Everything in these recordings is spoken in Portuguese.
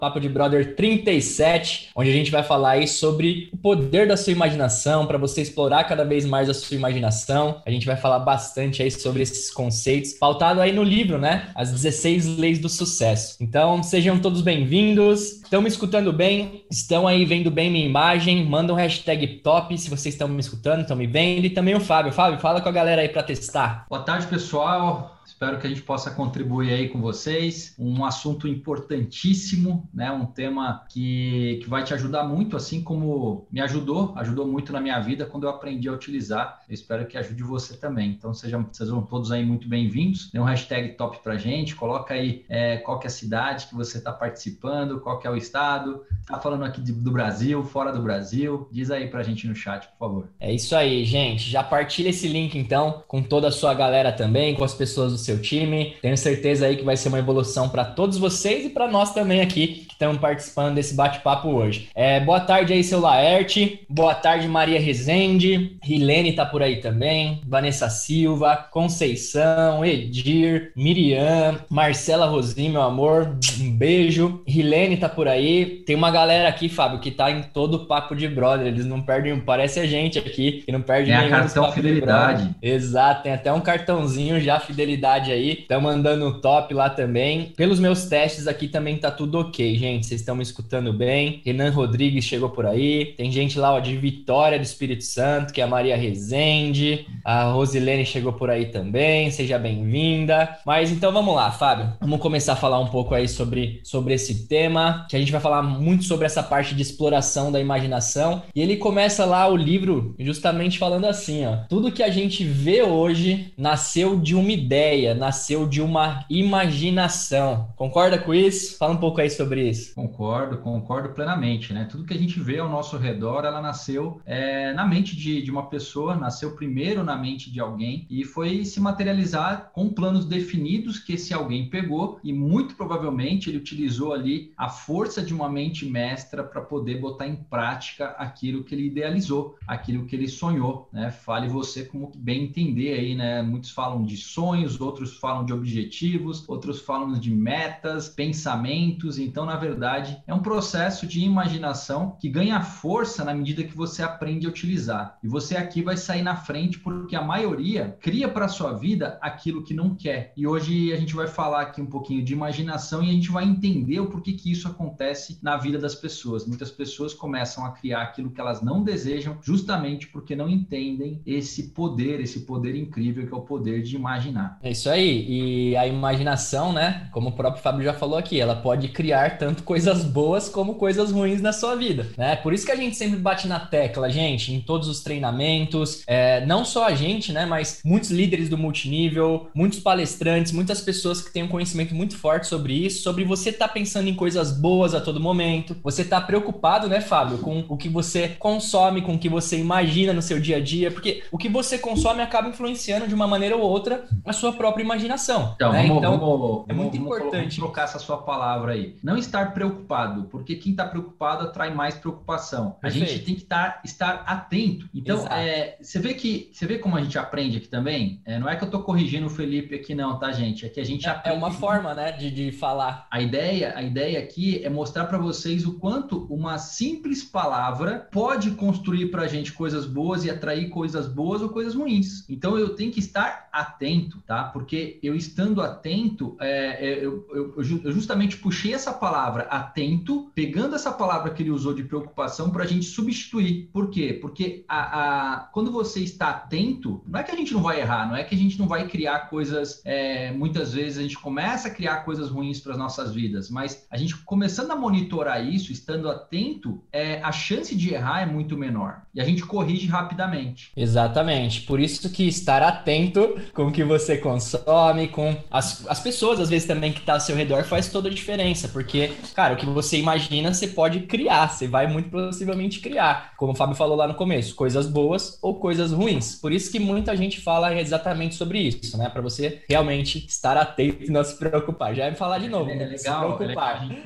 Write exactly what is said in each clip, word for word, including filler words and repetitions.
Papo de Brother trinta e sete, onde a gente vai falar aí sobre o poder da sua imaginação, para você explorar cada vez mais a sua imaginação. A gente vai falar bastante aí sobre esses conceitos, pautado aí no livro, né? As dezesseis Leis do Sucesso. Então, sejam todos bem-vindos. Estão me escutando bem? Estão aí vendo bem minha imagem? Manda um hashtag top se vocês estão me escutando, estão me vendo. E também o Fábio. Fábio, fala com a galera aí para testar. Boa tarde, pessoal. Espero que a gente possa contribuir aí com vocês. Um assunto importantíssimo, né? Um tema que, que vai te ajudar muito, assim como me ajudou, ajudou muito na minha vida quando eu aprendi a utilizar. Eu espero que ajude você também. Então, sejam, sejam todos aí muito bem-vindos. Dê um hashtag top pra gente, coloca aí é, qual que é a cidade que você está participando, qual que é o estado. Tá falando aqui de, do Brasil, fora do Brasil. Diz aí pra gente no chat, por favor. É isso aí, gente. Já partilha esse link, então, com toda a sua galera também, com as pessoas do seu time. Tenho certeza aí que vai ser uma evolução para todos vocês e para nós também aqui que estamos participando desse bate-papo hoje. É, boa tarde aí, seu Laerte. Boa tarde, Maria Rezende. Rilene tá por aí também. Vanessa Silva, Conceição, Edir, Miriam, Marcela Rosim, meu amor. Um beijo. Rilene tá por aí. Tem uma galera aqui, Fábio, que tá em todo o Papo de Brother. Eles não perdem, parece a gente aqui, que não perde nenhum. Tem a cartão fidelidade. Exato, tem até um cartãozinho já fidelidade aí, estão mandando um top lá também. Pelos meus testes aqui também tá tudo ok, gente, vocês estão me escutando bem. Renan Rodrigues chegou por aí, tem gente lá ó, de Vitória do Espírito Santo, que é a Maria Rezende, a Rosilene chegou por aí também, seja bem-vinda. Mas então vamos lá, Fábio, vamos começar a falar um pouco aí sobre, sobre esse tema, que a gente vai falar muito sobre essa parte de exploração da imaginação, e ele começa lá o livro justamente falando assim, ó, tudo que a gente vê hoje nasceu de uma ideia, nasceu de uma imaginação. Concorda com isso? Fala um pouco aí sobre isso. Concordo, concordo plenamente, né? Tudo que a gente vê ao nosso redor, ela nasceu é, na mente de, de uma pessoa, nasceu primeiro na mente de alguém e foi se materializar com planos definidos que esse alguém pegou e muito provavelmente ele utilizou ali a força de uma mente mestra para poder botar em prática aquilo que ele idealizou, aquilo que ele sonhou, né? Fale você como bem entender aí, né? Muitos falam de sonhos, outros falam de objetivos, outros falam de metas, pensamentos. Então, na verdade, é um processo de imaginação que ganha força na medida que você aprende a utilizar. E você aqui vai sair na frente porque a maioria cria para a sua vida aquilo que não quer. E hoje a gente vai falar aqui um pouquinho de imaginação e a gente vai entender o porquê que isso acontece na vida das pessoas. Muitas pessoas começam a criar aquilo que elas não desejam justamente porque não entendem esse poder, esse poder incrível que é o poder de imaginar. É isso aí, e a imaginação, né, como o próprio Fábio já falou aqui, ela pode criar tanto coisas boas como coisas ruins na sua vida, né, por isso que a gente sempre bate na tecla, gente, em todos os treinamentos, é, não só a gente, né, mas muitos líderes do multinível, muitos palestrantes, muitas pessoas que têm um conhecimento muito forte sobre isso, sobre você estar tá pensando em coisas boas a todo momento, você tá preocupado, né, Fábio, com o que você consome, com o que você imagina no seu dia a dia, porque o que você consome acaba influenciando de uma maneira ou outra a sua própria imaginação. Então, né? vamos, então vamos, é muito vamos, importante vamos trocar essa sua palavra aí. Não estar preocupado, porque quem está preocupado atrai mais preocupação. Perfeito. A gente tem que estar, estar atento. Então, é, você vê que você vê como a gente aprende aqui também? É, não é que eu estou corrigindo o Felipe aqui não, tá, gente? É que a gente é, aprende. É uma forma, né, de, de falar. A ideia, a ideia aqui é mostrar para vocês o quanto uma simples palavra pode construir para a gente coisas boas e atrair coisas boas ou coisas ruins. Então, eu tenho que estar atento, tá? Porque eu estando atento, é, é, eu, eu, eu justamente puxei essa palavra atento, pegando essa palavra que ele usou de preocupação para a gente substituir. Por quê? Porque a, a, quando você está atento, não é que a gente não vai errar, não é que a gente não vai criar coisas, é, muitas vezes a gente começa a criar coisas ruins para as nossas vidas, mas a gente começando a monitorar isso, estando atento, é, a chance de errar é muito menor. E a gente corrige rapidamente. Exatamente. Por isso que estar atento com o que você consome, com as, as pessoas, às vezes, também que está ao seu redor, faz toda a diferença. Porque, cara, o que você imagina, você pode criar. Você vai muito possivelmente criar. Como o Fábio falou lá no começo, coisas boas ou coisas ruins. Por isso que muita gente fala exatamente sobre isso, né? Para você realmente estar atento e não se preocupar. Já vai falar de novo, é, né? é legal, se preocupar. É legal a gente falar sobre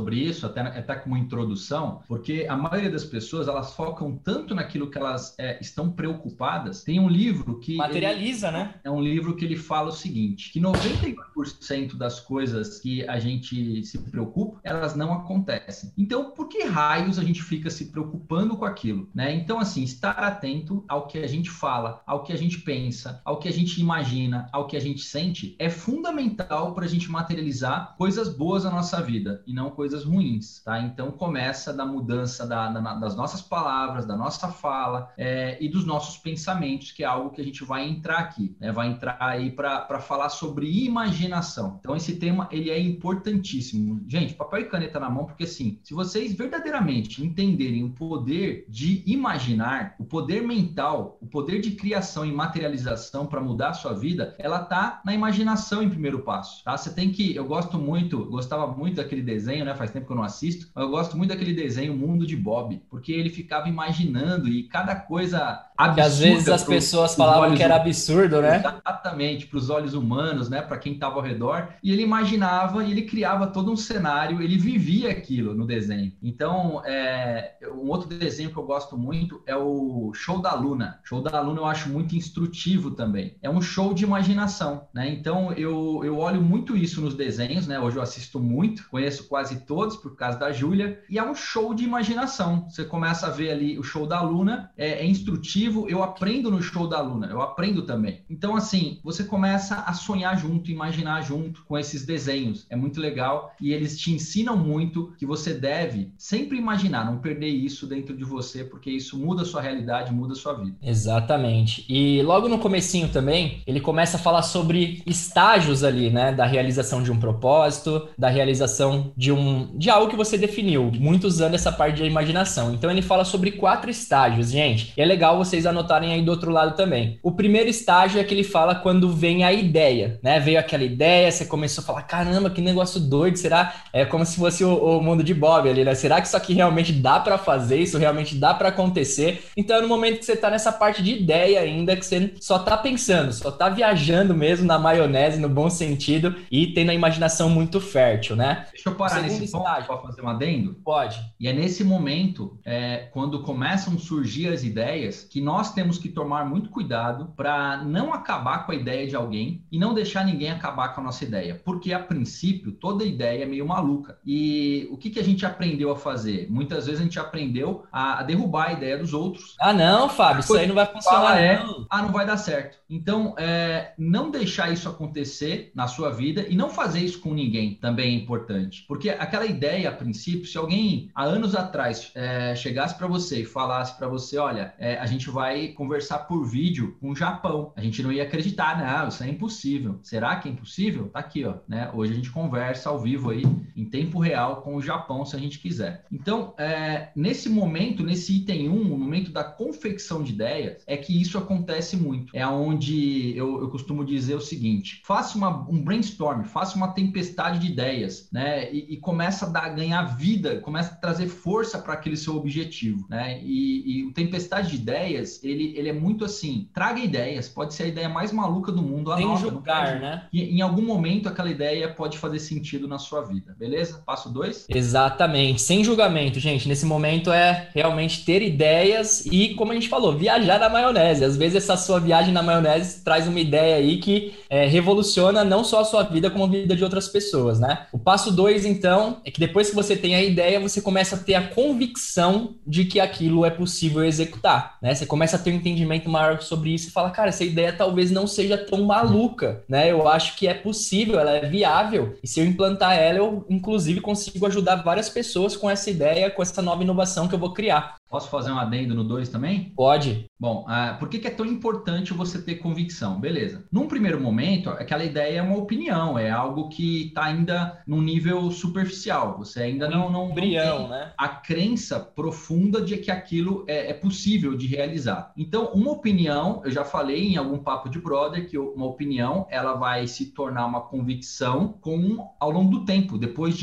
sobre isso, até, até como introdução, porque a maioria das pessoas, elas focam tanto naquilo que elas é, estão preocupadas. Tem um livro que... Materializa, ele, né? É um livro que ele fala o seguinte, que noventa e nove por cento das coisas que a gente se preocupa, elas não acontecem. Então, por que raios a gente fica se preocupando com aquilo, né? Então, assim, estar atento ao que a gente fala, ao que a gente pensa, ao que a gente imagina, ao que a gente sente, é fundamental para a gente materializar coisas boas na nossa vida e não coisas ruins, tá? Então, começa da mudança da, da, das nossas palavras, da nossa fala é, e dos nossos pensamentos, que é algo que a gente vai entrar aqui, né? Vai entrar aí para falar sobre imaginação. Então, esse tema, ele é importantíssimo. Gente, papel e caneta na mão, porque assim, se vocês verdadeiramente entenderem o poder de imaginar, o poder mental, o poder de criação e materialização para mudar a sua vida, ela tá na imaginação em primeiro passo, tá? Você tem que, eu gosto muito, gostava muito daquele desenho, né? Faz tempo que eu não assisto, mas eu gosto muito daquele desenho Mundo de Bob, porque ele ficava imaginando e cada coisa absurda. Que às vezes as pro, pessoas falavam que era absurdo, né? Exatamente, para os olhos humanos, né? Para quem estava ao redor, e ele imaginava e ele criava todo um cenário, ele vivia aquilo no desenho. Então, é, um outro desenho que eu gosto muito é o Show da Luna. Show da Luna eu acho muito instrutivo também. É um show de imaginação, né? Então, eu, eu olho muito isso nos desenhos, né? Hoje eu assisto muito, conheço quase todos por causa da Júlia, e é um show de imaginação. Você começa a ver ali o Show da Luna, é, é instrutivo, eu aprendo no Show da Luna, eu aprendo também. Então, assim, você começa a sonhar junto, imaginar junto com esses desenhos. É muito legal e eles te ensinam muito que você deve sempre imaginar, não perder isso dentro de você, porque isso muda a sua realidade, muda a sua vida. Exatamente. E logo no comecinho também, ele começa a falar sobre estágios ali, né, da realização de um propósito, da realização de um de algo que você definiu, muito usando essa parte de imaginação. Então ele fala sobre quatro estágios, gente. E é legal vocês anotarem aí do outro lado também. O primeiro estágio é que ele fala quando vem a ideia, né? Veio aquela ideia, você começou a falar, caramba, que negócio doido, será? É como se fosse o, o mundo de Bob ali, né? Será que isso aqui realmente dá para fazer? Isso realmente dá para acontecer? Então é no momento que você tá nessa parte de ideia ainda, que você só tá pensando, só tá viajando mesmo na maionese, no bom sentido, e tendo a imaginação muito fértil, né? Deixa eu parar nesse ponto para fazer um adendo. Pode. E é nesse momento, é, quando começam a surgir as ideias, que nós temos que tomar muito cuidado para não acabar com a ideia de alguém e não deixar ninguém acabar com a nossa ideia. Porque, a princípio, toda ideia é meio maluca. E o que, que a gente aprendeu a fazer? Muitas vezes a gente aprendeu a, a derrubar a ideia dos outros. Ah, não, Fábio, isso aí não vai funcionar, é, não. Ah, não vai dar certo. Então, é, não deixar isso acontecer na sua vida e não fazer isso com ninguém também é importante. Porque aquela ideia, a princípio, se alguém há anos atrás é, chegasse para você e falasse para você, olha, é, a gente vai conversar por vídeo com o Japão, a gente não ia acreditar, não, isso é impossível. Será que é impossível? Tá aqui, ó, né? Hoje a gente conversa ao vivo aí, em tempo real, com o Japão, se a gente quiser. Então, é, nesse momento, nesse item um, no momento da confecção de ideias, é que isso acontece muito. É onde eu, eu costumo dizer o seguinte, faça uma, um brainstorm, faça uma tempestade de ideias, né? E, e começa a, dar, a ganhar vida, começa a trazer força para aquele seu objetivo, né? E, e o tempestade de ideias, ele, ele é muito assim, traga ideias, pode ser a ideia mais maluca do mundo, sem anota, julgar, né? E em algum momento aquela ideia pode fazer sentido na sua vida, beleza? Passo dois? Exatamente, sem julgamento, gente. Nesse momento é realmente ter ideias e, como a gente falou, viajar na maionese. Às vezes essa sua viagem na maionese traz uma ideia aí que é, revoluciona não só a sua vida, como a vida de outras pessoas, né? O passo dois, então, é que depois que você tem a ideia, você começa a ter a convicção de que aquilo é possível executar, né? Você começa a ter um entendimento maior sobre isso e fala, cara, essa ideia talvez não seja tão maluca, né? Eu acho que é possível, ela é viável, e se eu implantar ela, eu, inclusive, consigo ajudar várias pessoas com essa ideia, com essa nova inovação que eu vou criar. Posso fazer um adendo no dois também? Pode. Bom, uh, por que, que é tão importante você ter convicção? Beleza. Num primeiro momento, aquela ideia é uma opinião, é algo que está ainda num nível superficial. Você ainda um não, não, embrião, não tem né? a crença profunda de que aquilo é, é possível de realizar. Então, uma opinião, eu já falei em algum papo de brother, que uma opinião ela vai se tornar uma convicção com, ao longo do tempo. Depois de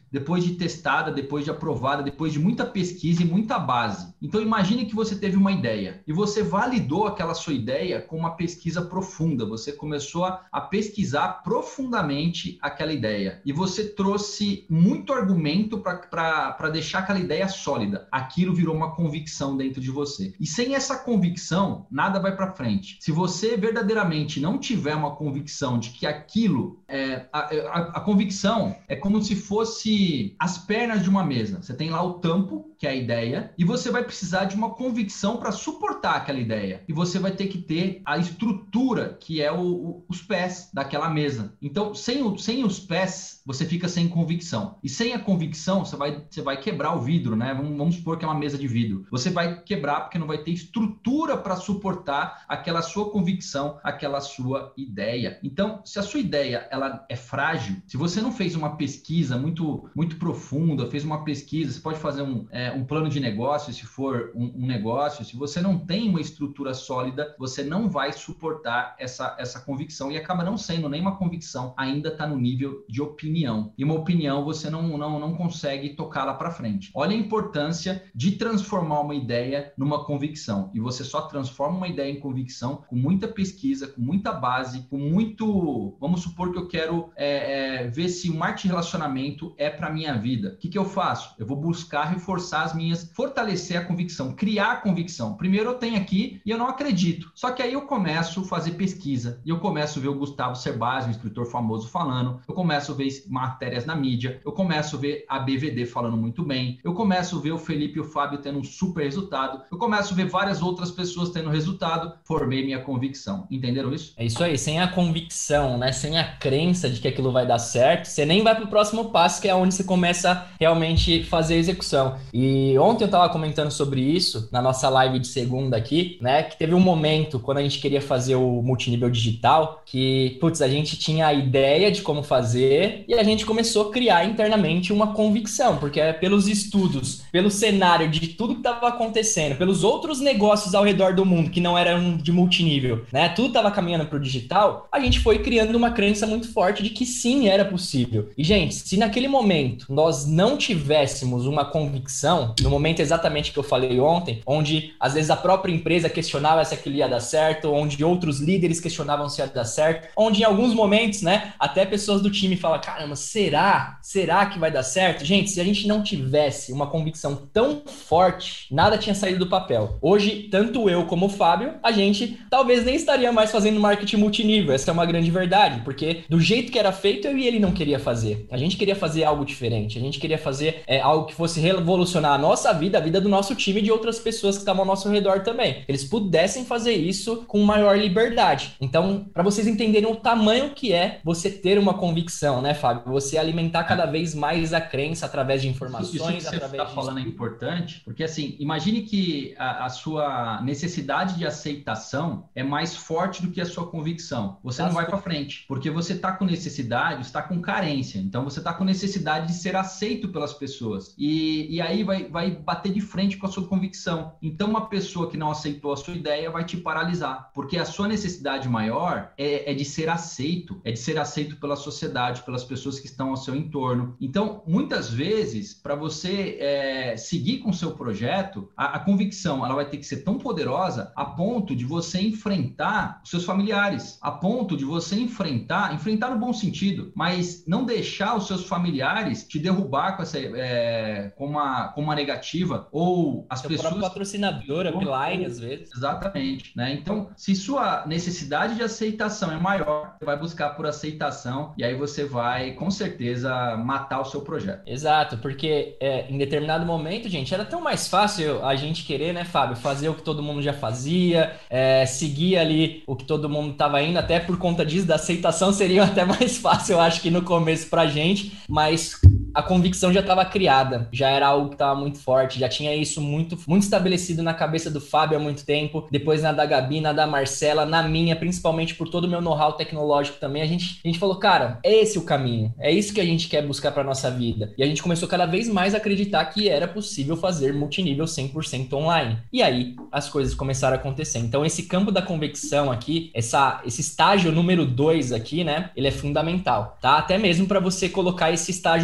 depois de testada, depois de aprovada, depois de muita pesquisa e muita base. Então imagine que você teve uma ideia e você validou aquela sua ideia com uma pesquisa profunda. Você começou a, a pesquisar profundamente aquela ideia e você trouxe muito argumento para deixar aquela ideia sólida. Aquilo virou uma convicção dentro de você. E sem essa convicção, nada vai para frente. Se você verdadeiramente não tiver uma convicção de que aquilo, é, a, a, a convicção é como se fosse as pernas de uma mesa. Você tem lá o tampo, que é a ideia, e você vai precisar de uma convicção para suportar aquela ideia. E você vai ter que ter a estrutura, que é o, o, os pés daquela mesa. Então, sem, o, sem os pés, você fica sem convicção. E sem a convicção, você vai, você vai quebrar o vidro, né? Vamos, vamos supor que é uma mesa de vidro. Você vai quebrar porque não vai ter estrutura para suportar aquela sua convicção, aquela sua ideia. Então, se a sua ideia ela é frágil, se você não fez uma pesquisa muito, muito profunda, fez uma pesquisa, você pode fazer um, é, um plano de negócio, se for um, um negócio, se você não tem uma estrutura sólida, você não vai suportar essa, essa convicção e acaba não sendo nem uma convicção, ainda está no nível de opinião. E uma opinião você não, não, não consegue tocá-la para frente. Olha a importância de transformar uma ideia numa convicção. E você só transforma uma ideia em convicção com muita pesquisa, com muita base, com muito... Vamos supor que eu quero é, é, ver se o marketing de relacionamento é para minha vida. O que, que eu faço? Eu vou buscar reforçar as minhas, fortalecer a convicção, criar a convicção. Primeiro eu tenho aqui e eu não acredito. Só que aí eu começo a fazer pesquisa e eu começo a ver o Gustavo Cerbasi, um escritor famoso, falando. Eu começo a ver matérias na mídia. Eu começo a ver a B V D falando muito bem. Eu começo a ver o Felipe e o Fábio tendo um super resultado. Eu começo a ver várias outras pessoas tendo resultado. Formei minha convicção. Entenderam isso? É isso aí. Sem a convicção, né? Sem a crença de que aquilo vai dar certo, você nem vai pro próximo passo, que é onde você começa a realmente fazer a execução. E ontem eu tava comentando sobre isso na nossa live de segunda aqui, né? Que teve um momento quando a gente queria fazer o multinível digital que, putz, a gente tinha a ideia de como fazer e a gente começou a criar internamente uma convicção, porque é pelos estudos, pelo cenário de tudo que estava acontecendo, pelos outros negócios ao redor do mundo que não eram de multinível, né? Tudo estava caminhando para o digital, a gente foi criando uma crença muito forte de que sim, era possível. E, gente, se naquele momento nós não tivéssemos uma convicção, no momento exatamente que eu falei ontem, onde às vezes a própria empresa questionava se aquilo ia dar certo, onde outros líderes questionavam se ia dar certo, onde em alguns momentos, né, até pessoas do time falam, caramba, será? Será que vai dar certo? Gente, se a gente não tivesse uma convicção tão forte, nada tinha saído do papel. Hoje, tanto eu como o Fábio, a gente talvez nem estaria mais fazendo marketing multinível. Essa é uma grande verdade, porque do jeito que era feito, eu e ele não queria fazer. A gente queria fazer algo diferente, a gente queria fazer é, algo que fosse revolucionar a nossa vida, a vida do nosso time e de outras pessoas que estavam ao nosso redor também. Eles pudessem fazer isso com maior liberdade. Então, para vocês entenderem o tamanho que é você ter uma convicção, né, Fábio? Você alimentar cada vez mais a crença através de informações, isso, isso que através você está falando é importante, porque assim, imagine que a, a sua necessidade de aceitação é mais forte do que a sua convicção. Você não vai para frente, porque você está com necessidade, está com carência. Então, você está com necessidade de ser aceito pelas pessoas. E, e aí vai, vai bater de frente com a sua convicção. Então, uma pessoa que não aceitou a sua ideia vai te paralisar, porque a sua necessidade maior é, é de ser aceito, é de ser aceito pela sociedade, pelas pessoas que estão ao seu entorno. Então, muitas vezes, para você é, seguir com o seu projeto, a, a convicção ela vai ter que ser tão poderosa a ponto de você enfrentar os seus familiares, a ponto de você enfrentar, enfrentar no bom sentido, mas não deixar os seus familiares te derrubar com, essa, é, com, uma, com uma negativa, ou as Seu pessoas... patrocinadora, upline, às vezes. Exatamente, né? Então, se sua necessidade de aceitação é maior, você vai buscar por aceitação e aí você vai, com certeza, matar o seu projeto. Exato, porque é, em determinado momento, gente, era tão mais fácil a gente querer, né, Fábio, fazer o que todo mundo já fazia, é, seguir ali o que todo mundo estava indo, até por conta disso, da aceitação seria até mais fácil, eu acho que no começo pra gente, mas a convicção já estava criada, já era algo que estava muito forte, já tinha isso muito, muito estabelecido na cabeça do Fábio há muito tempo, depois na da Gabi, na da Marcela, na minha, principalmente por todo o meu know-how tecnológico também, a gente, a gente falou, cara, é esse o caminho, é isso que a gente quer buscar para nossa vida, e a gente começou cada vez mais a acreditar que era possível fazer multinível cem por cento online, e aí as coisas começaram a acontecer. Então esse campo da convicção aqui, essa, esse estágio número dois aqui, né, ele é fundamental, tá? Até mesmo para você colocar esse estágio número três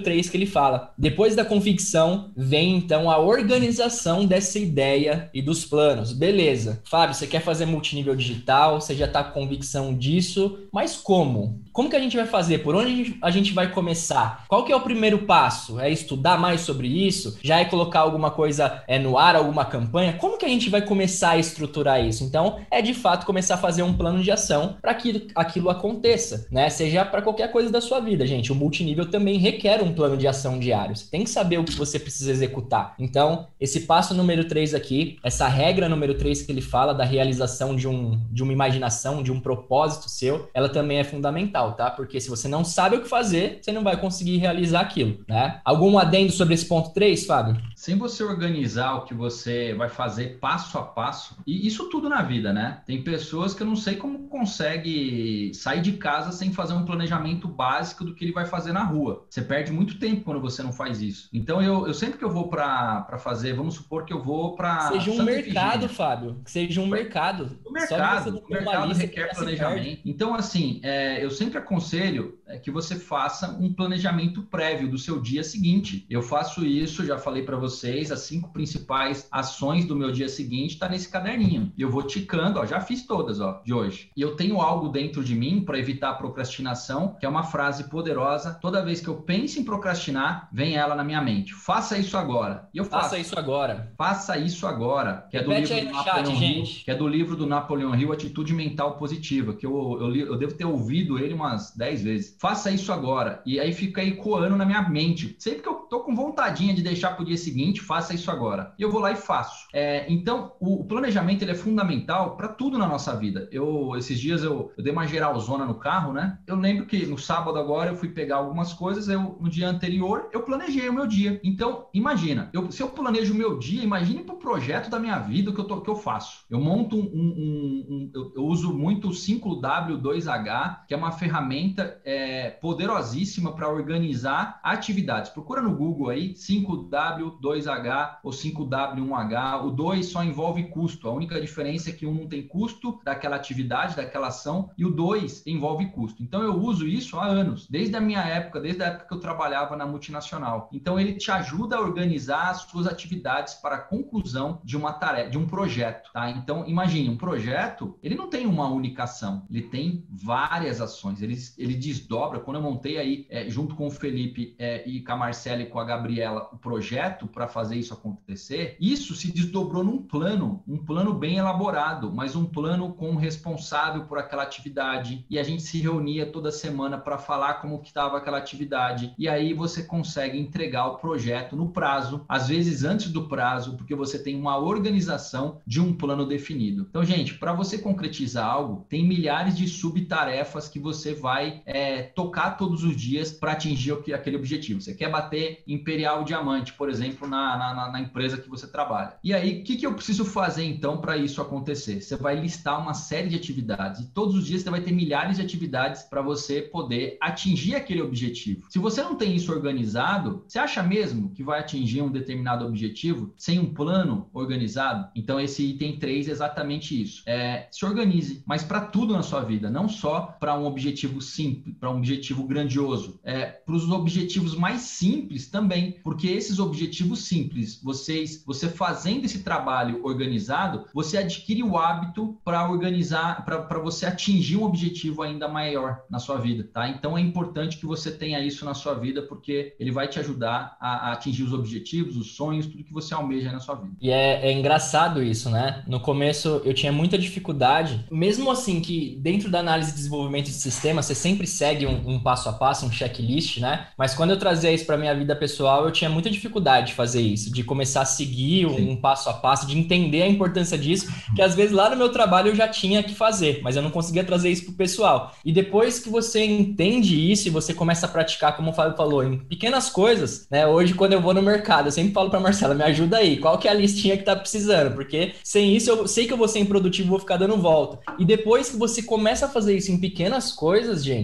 três que ele fala. Depois da convicção, vem então a organização dessa ideia e dos planos. Beleza. Fábio, você quer fazer multinível digital, você já está com convicção disso, mas como? Como que a gente vai fazer? Por onde a gente, a gente vai começar? Qual que é o primeiro passo? É estudar mais sobre isso? Já é colocar alguma coisa é, no ar, alguma campanha? Como que a gente vai começar a estruturar isso? Então, é de fato começar a fazer um plano de ação para que aquilo aconteça, né? Seja para qualquer coisa da sua vida, gente. O multinível também requer um plano de ação diário. Você tem que saber o que você precisa executar. Então, esse passo número três aqui, essa regra número três que ele fala da realização de, um, de uma imaginação, de um propósito seu, ela também é fundamental, tá? Porque se você não sabe o que fazer, você não vai conseguir realizar aquilo, né? Algum adendo sobre esse ponto três, Fábio? Sem você organizar o que você vai fazer passo a passo, e isso tudo na vida, né? Tem pessoas que eu não sei como consegue sair de casa sem fazer um planejamento básico do que ele vai fazer na rua. Você perde muito tempo quando você não faz isso. Então, eu, eu sempre que eu vou para fazer, vamos supor que eu vou para Seja um Santa mercado, Efigênia. Fábio. Que seja um mercado. O mercado, o mercado requer planejamento. Então, assim, é, eu sempre aconselho é, que você faça um planejamento prévio do seu dia seguinte. Eu faço isso, já falei para vocês, as cinco principais ações do meu dia seguinte está nesse caderninho. E eu vou ticando, ó, já fiz todas, ó, de hoje. E eu tenho algo dentro de mim para evitar a procrastinação, que é uma frase poderosa. Toda vez que eu penso em procrastinar, vem ela na minha mente. Faça isso agora. E eu faço. Faça isso agora. Faça isso agora. Que é do livro do Napoleon Hill, que é do livro do Napoleon Hill, Atitude Mental Positiva, que eu, eu, eu devo ter ouvido ele umas dez vezes. Faça isso agora. E aí fica ecoando na minha mente. Sempre que eu tô com vontadinha de deixar pro dia seguinte, faça isso agora. E eu vou lá e faço. É, então, o, o planejamento ele é fundamental para tudo na nossa vida. Eu, esses dias eu, eu dei uma geralzona no carro, né? Eu lembro que no sábado agora eu fui pegar algumas coisas, eu, no dia anterior eu planejei o meu dia. Então, imagina, eu, se eu planejo o meu dia, imagine pro projeto da minha vida que eu, tô, que eu faço. Eu monto um, um, um, um eu, eu uso muito o cinco W dois H, que é uma ferramenta é, poderosíssima para organizar atividades. Procura no Google aí, cinco W dois H ou cinco W um H. O dois só envolve custo. A única diferença é que um não tem custo daquela atividade, daquela ação, e o dois envolve custo. Então, eu uso isso há anos, desde a minha época, desde a época que eu trabalhava na multinacional. Então, ele te ajuda a organizar as suas atividades para a conclusão de uma tarefa, de um projeto, tá? Então, imagine, um projeto, ele não tem uma única ação, ele tem várias ações, ele, ele desdobra. Quando eu montei aí, é, junto com o Felipe é, e com a Marcela e com a Gabriela, o projeto para fazer isso acontecer, isso se desdobrou num plano, um plano bem elaborado, mas um plano com um responsável por aquela atividade, e a gente se reunia toda semana para falar como que estava aquela atividade, e aí você consegue entregar o projeto no prazo, às vezes antes do prazo, porque você tem uma organização de um plano definido. Então, gente, para você concretizar algo, tem milhares de subtarefas que você vai é, tocar todos os dias para atingir aquele objetivo. Você quer bater Imperial Diamante, por exemplo, na, na, na empresa que você trabalha. E aí, o que, que eu preciso fazer, então, para isso acontecer? Você vai listar uma série de atividades, e todos os dias você vai ter milhares de atividades para você poder atingir aquele objetivo. Se você não tem isso organizado, você acha mesmo que vai atingir um determinado objetivo sem um plano organizado? Então, esse item três é exatamente isso. É, se organize, mas para tudo na sua vida, não só para um objetivo simples, para um objetivo grandioso, é, para os objetivos mais simples também, porque esses objetivos simples, vocês, você fazendo esse trabalho organizado, você adquire o hábito para organizar, para você atingir um objetivo ainda maior na sua vida, tá? Então, é importante que você tenha isso na sua vida, porque ele vai te ajudar a, a atingir os objetivos, os sonhos, tudo que você almeja na sua vida. E é, é engraçado isso, né? No começo eu tinha muita dificuldade, mesmo assim que dentro da análise de desenvolvimento de sistema, você sempre segue um, um passo a passo, um checklist, né? Mas quando eu trazia isso para minha vida pessoal, eu tinha muita dificuldade de fazer isso, de começar a seguir um, um passo a passo, de entender a importância disso, que às vezes lá no meu trabalho eu já tinha que fazer, mas eu não conseguia trazer isso pro pessoal. E depois que você entende isso e você começa a praticar, como o Fábio falou, em pequenas coisas, né? Hoje, quando eu vou no mercado, eu sempre falo pra Marcela, me ajuda aí, qual que é a listinha que tá precisando? Porque sem isso eu sei que eu vou ser improdutivo, vou ficar dando volta. E depois que você começa a fazer isso em pequenas coisas, gente, todas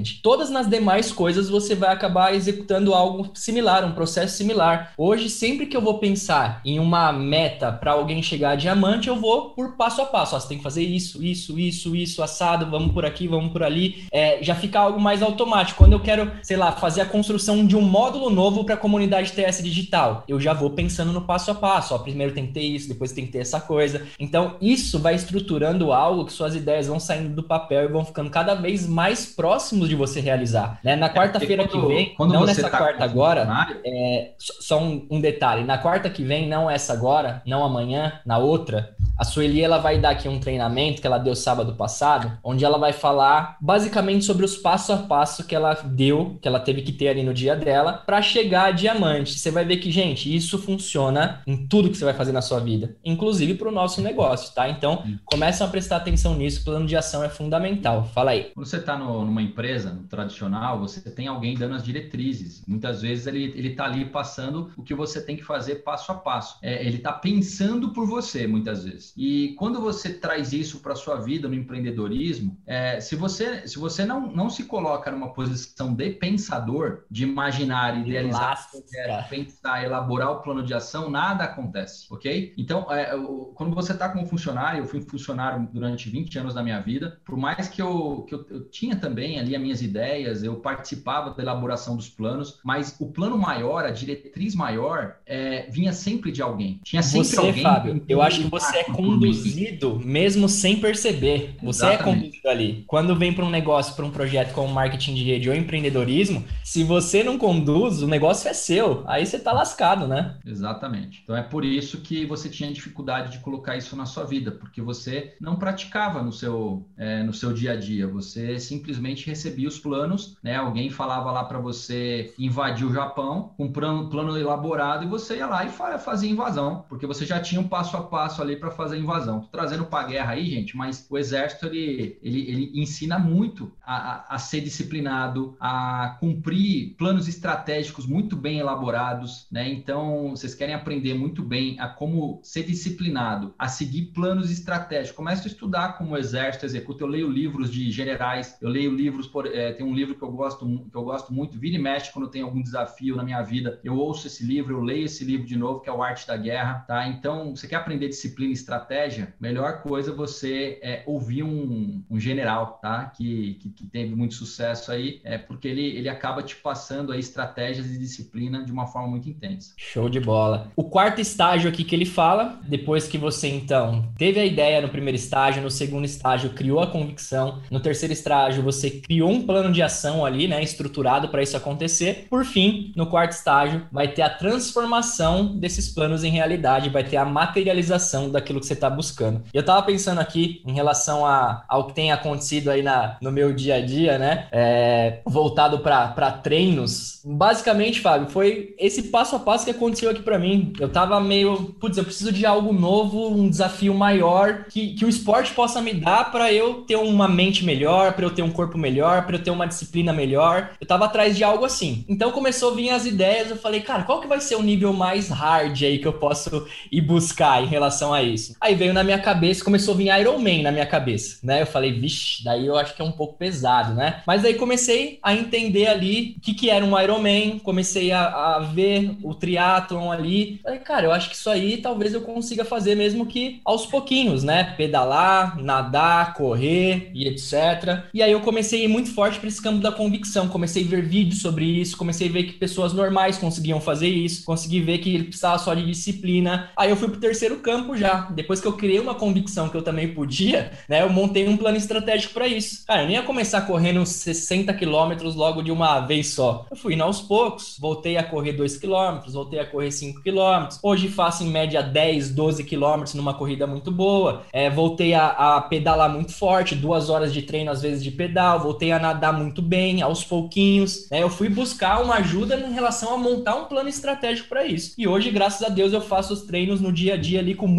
todas nas demais coisas você vai acabar executando algo similar, um processo similar. Hoje, sempre que eu vou pensar em uma meta para alguém chegar a diamante, eu vou por passo a passo. Ó, você tem que fazer isso, isso, isso, isso, assado, vamos por aqui, vamos por ali. É, já fica algo mais automático. Quando eu quero, sei lá, fazer a construção de um módulo novo para a comunidade T S Digital, eu já vou pensando no passo a passo. Ó, primeiro tem que ter isso, depois tem que ter essa coisa. Então, isso vai estruturando algo que suas ideias vão saindo do papel e vão ficando cada vez mais próximos de você realizar. Né? Na quarta-feira é, que vem, quando não nessa tá quarta agora, é, só um, um detalhe, na quarta que vem, não essa agora, não amanhã, na outra, a Sueli, ela vai dar aqui um treinamento que ela deu sábado passado, onde ela vai falar basicamente sobre os passo a passo que ela deu, que ela teve que ter ali no dia dela, para chegar a diamante. Você vai ver que, gente, isso funciona em tudo que você vai fazer na sua vida, inclusive para o nosso negócio, tá? Então, começam a prestar atenção nisso, o plano de ação é fundamental. Fala aí. Quando você está numa empresa no tradicional, você tem alguém dando as diretrizes. Muitas vezes ele ele está ali passando o que você tem que fazer passo a passo. É, ele está pensando por você, muitas vezes. E quando você traz isso para a sua vida no empreendedorismo, é, se você, se você não, não se coloca numa posição de pensador, de imaginar, idealizar, pensar, elaborar o plano de ação, nada acontece, ok? Então, é, quando você está como funcionário, eu fui funcionário durante vinte anos da minha vida, por mais que eu, que eu, eu tinha também ali as minhas ideias, eu participava da elaboração dos planos, mas o plano maior, a diretriz maior, é, vinha sempre de alguém. Tinha sempre você, alguém. Fábio, eu acho que você é conduzido mesmo sem perceber. Você Exatamente. É conduzido ali. Quando vem para um negócio, para um projeto como marketing de rede ou empreendedorismo, se você não conduz, o negócio é seu. Aí você tá lascado, né? Exatamente. Então é por isso que você tinha dificuldade de colocar isso na sua vida, porque você não praticava no seu, é, no seu dia a dia. Você simplesmente recebia os planos, né? Alguém falava lá para você invadir o Japão com um plano, plano elaborado e você ia lá e fazia invasão, porque você já tinha um passo a passo ali para fazer a invasão. Tô trazendo para a guerra aí, gente, mas o exército ele, ele, ele ensina muito a, a, a ser disciplinado, a cumprir planos estratégicos muito bem elaborados, né? Então, vocês querem aprender muito bem a como ser disciplinado, a seguir planos estratégicos. Começa a estudar como o exército executa. Eu leio livros de generais, eu leio livros, por, é, tem um livro que eu gosto, que eu gosto muito, vira e mexe quando tem algum desafio na minha vida, eu ouço esse livro, eu leio esse livro de novo, que é o Arte da Guerra, tá? Então, você quer aprender disciplina e estratégia? Melhor coisa é você é, ouvir um, um general, tá? Que, que, que teve muito sucesso aí, é, porque ele, ele acaba te passando aí estratégias e disciplina de uma forma muito intensa. Show de bola. O quarto estágio aqui que ele fala, depois que você, então, teve a ideia no primeiro estágio, no segundo estágio, criou a convicção, no terceiro estágio, você criou um plano de ação ali, né, estruturado para isso acontecer. Por fim, no quarto estágio, vai ter a transformação desses planos em realidade, vai ter a materialização daquilo que você está buscando. Eu estava pensando aqui em relação a, ao que tem acontecido aí na, no meu dia a dia, né, é, voltado para treinos. Basicamente, Fábio, foi esse passo a passo que aconteceu aqui para mim. Eu tava meio, putz, eu preciso de algo novo, um desafio maior, que, que o esporte possa me dar para eu ter uma mente melhor, para eu ter um corpo melhor, para eu ter uma disciplina melhor. Eu tava atrás de algo assim. Então começou a vir as ideias, eu falei, cara, qual que vai ser o nível mais hard aí que eu posso ir buscar em relação a isso? Aí veio na minha cabeça, começou a vir Iron Man na minha cabeça, né? Eu falei, vixe, daí eu acho que é um pouco pesado, né? Mas aí comecei a entender ali o que que era um Iron Man, comecei a, a ver o triatlon ali. Falei, cara, eu acho que isso aí talvez eu consiga fazer mesmo que aos pouquinhos, né? Pedalar, nadar, correr e etcétera. E aí eu comecei a ir muito forte para esse campo da convicção. Comecei a ver vídeos sobre isso, comecei a ver que pessoas normais conseguiam fazer isso, consegui ver que ele precisava só de disciplina. Aí eu fui pro terceiro campo já. Depois que eu criei uma convicção que eu também podia, né? Eu montei um plano estratégico para isso. Cara, eu nem ia começar correndo sessenta quilômetros logo de uma vez só. Eu fui indo aos poucos, voltei a correr dois quilômetros, voltei a correr cinco quilômetros. Hoje faço em média dez, doze quilômetros numa corrida muito boa. É, voltei a, a pedalar muito forte, duas horas de treino às vezes de pedal. Voltei a nadar muito bem, aos pouquinhos. Né? Eu fui buscar uma ajuda em relação a montar um plano estratégico para isso. E hoje, graças a Deus, eu faço os treinos no dia a dia ali com muito mais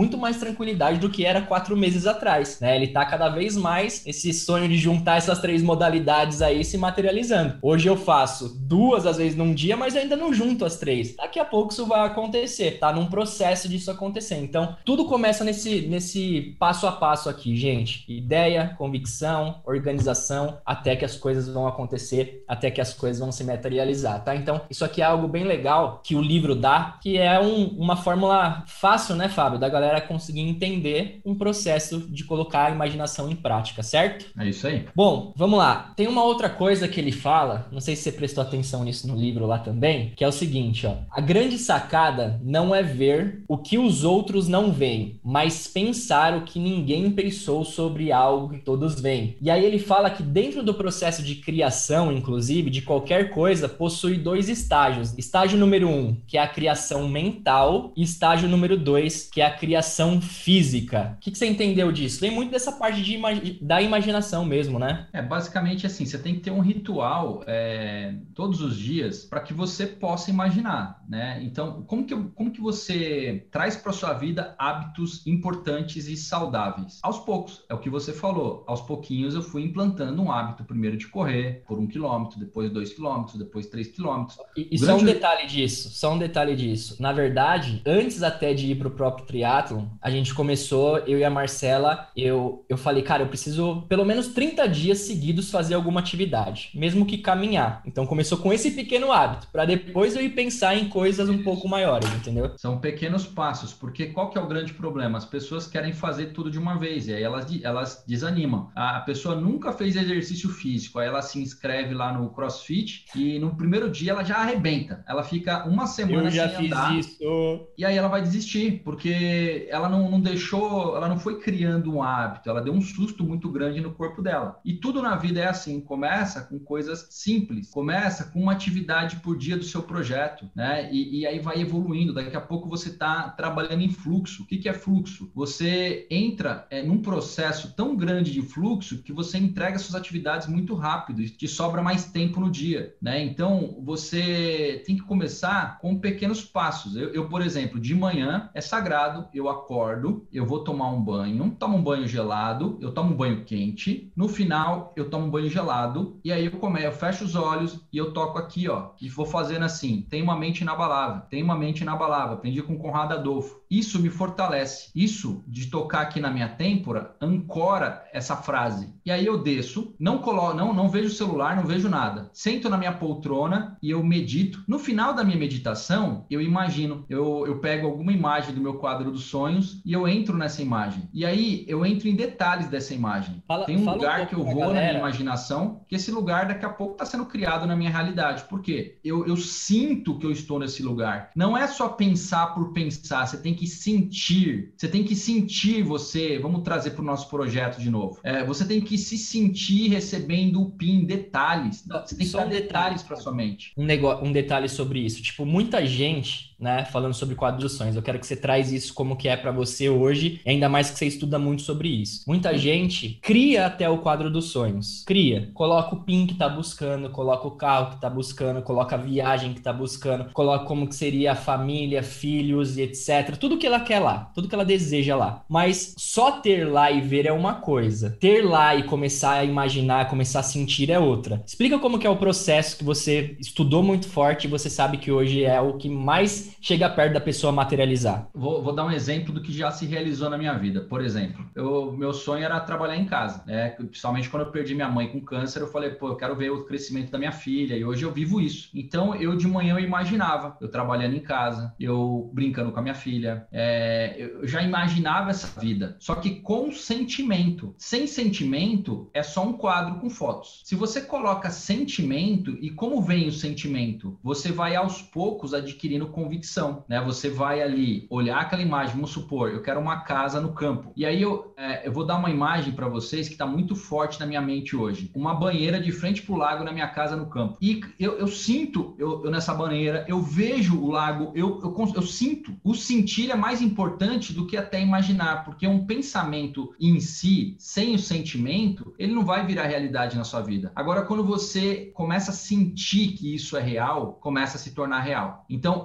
tranquilidade do que era quatro meses atrás, né? Ele tá cada vez mais esse sonho de juntar essas três modalidades aí se materializando. Hoje eu faço duas às vezes num dia, mas eu ainda não junto as três. Daqui a pouco isso vai acontecer, tá num processo disso acontecer. Então, tudo começa nesse, nesse passo a passo aqui, gente. Ideia, convicção, organização, até que as coisas vão acontecer, até que as coisas vão se materializar, tá? Então, isso aqui é algo bem legal que o livro dá, que é um, uma fórmula fácil, né, Fábio, da galera conseguir entender um processo de colocar a imaginação em prática, certo? É isso aí. Bom, vamos lá. Tem uma outra coisa que ele fala, não sei se você prestou atenção nisso no livro lá também, que é o seguinte, ó. A grande sacada não é ver o que os outros não veem, mas pensar o que ninguém pensou sobre algo que todos veem. E aí ele fala que dentro do processo de criação, inclusive, de qualquer coisa, possui dois estágios. Estágio número um, que é a criação mental, e estágio número dois, que é a criação física. O que, que você entendeu disso? Vem muito dessa parte de imagi- da imaginação mesmo, né? É basicamente assim, você tem que ter um ritual é, todos os dias para que você possa imaginar, né? Então, como que, como que você traz para sua vida hábitos importantes e saudáveis? Aos poucos, é o que você falou. Aos pouquinhos eu fui implantando um hábito, primeiro de correr por um quilômetro, depois dois quilômetros, depois três quilômetros. E, e só um detalhe disso, só um detalhe disso. Na verdade, antes até de ir pro próprio triatlon, a gente começou, eu e a Marcela, eu, eu falei, cara, eu preciso pelo menos trinta dias seguidos fazer alguma atividade, mesmo que caminhar. Então começou com esse pequeno hábito, para depois eu ir pensar em coisas um pouco maiores, entendeu? São pequenos passos, porque qual que é o grande problema? As pessoas querem fazer tudo de uma vez, e aí elas, elas desanimam. A pessoa nunca fez exercício físico, aí ela se inscreve lá no CrossFit e no primeiro dia ela já arrebenta. Ela fica uma semana eu já sem fiz andar. Isso. E aí ela vai desistir, porque ela não, não deixou, ela não foi criando um hábito, ela deu um susto muito grande no corpo dela. E tudo na vida é assim, começa com coisas simples, começa com uma atividade por dia do seu projeto, né? E, e aí vai evoluindo, daqui a pouco você está trabalhando em fluxo. O que, que é fluxo? Você entra é, num processo tão grande de fluxo que você entrega suas atividades muito rápido e te sobra mais tempo no dia, né? Então, você tem que começar com pequenos passos. Eu, eu, por exemplo, de manhã é sagrado, eu acordo, eu vou tomar um banho, tomo um banho gelado, eu tomo um banho quente, no final eu tomo um banho gelado e aí eu começo, eu fecho os olhos e eu toco aqui, ó, e vou fazendo assim, tem uma mente inabalável, tem uma mente inabalável, aprendi com Conrado Adolfo. Isso me fortalece, isso de tocar aqui na minha têmpora, ancora essa frase. E aí eu desço, não colo, não, não vejo o celular, não vejo nada, sento na minha poltrona e eu medito. No final da minha meditação, eu imagino, eu, eu pego alguma imagem do meu quadro dos sonhos e eu entro nessa imagem. E aí eu entro em detalhes dessa imagem. Fala, Tem um fala lugar um que eu pouco pra vou na minha galera. imaginação, que esse lugar daqui a pouco está sendo criado na minha realidade. Por quê? Eu, eu sinto que eu estou nesse lugar. Não é só pensar por pensar, você tem que sentir. Você tem que sentir você, vamos trazer para o nosso projeto de novo. É, você tem que se sentir recebendo o P I N, detalhes. Você tem que Só dar um detalhes detalhe. para sua mente. Um, negócio, um detalhe sobre isso. Tipo, muita gente, né, falando sobre quadro dos sonhos. Eu quero que você traz isso como que é para você hoje, ainda mais que você estuda muito sobre isso. Muita gente cria até o quadro dos sonhos. Cria. Coloca o P I N que tá buscando, coloca o carro que tá buscando, coloca a viagem que tá buscando, coloca como que seria a família, filhos e etcétera. Tudo que ela quer lá, tudo que ela deseja lá. Mas só ter lá e ver é uma coisa. Ter lá e começar a imaginar, começar a sentir é outra. Explica como que é o processo que você estudou muito forte e você sabe que hoje é o que mais chega perto da pessoa materializar. Vou, vou dar um exemplo do que já se realizou na minha vida. Por exemplo, eu, meu sonho era trabalhar em casa, né? Principalmente quando eu perdi minha mãe com câncer, eu falei, pô, eu quero ver o crescimento da minha filha, e hoje eu vivo isso. Então, eu de manhã eu imaginava, eu trabalhando em casa, eu brincando com a minha filha, é, eu já imaginava essa vida, só que com sentimento. Sem sentimento, é só um quadro com fotos. Se você coloca sentimento, e como vem o sentimento? Você vai aos poucos adquirindo convicção, né? Você vai ali olhar aquela imagem, vamos supor, eu quero uma casa no campo. E aí eu, é, eu vou dar uma imagem para vocês que está muito forte na minha mente hoje. Uma banheira de frente para o lago na minha casa no campo. E eu, eu sinto eu, eu nessa banheira, eu vejo o lago, eu, eu, eu sinto. O sentir é mais importante do que até imaginar, porque um pensamento em si, sem o sentimento, ele não vai virar realidade na sua vida. Agora, quando você começa a sentir que isso é real, começa a se tornar real. Então, o grande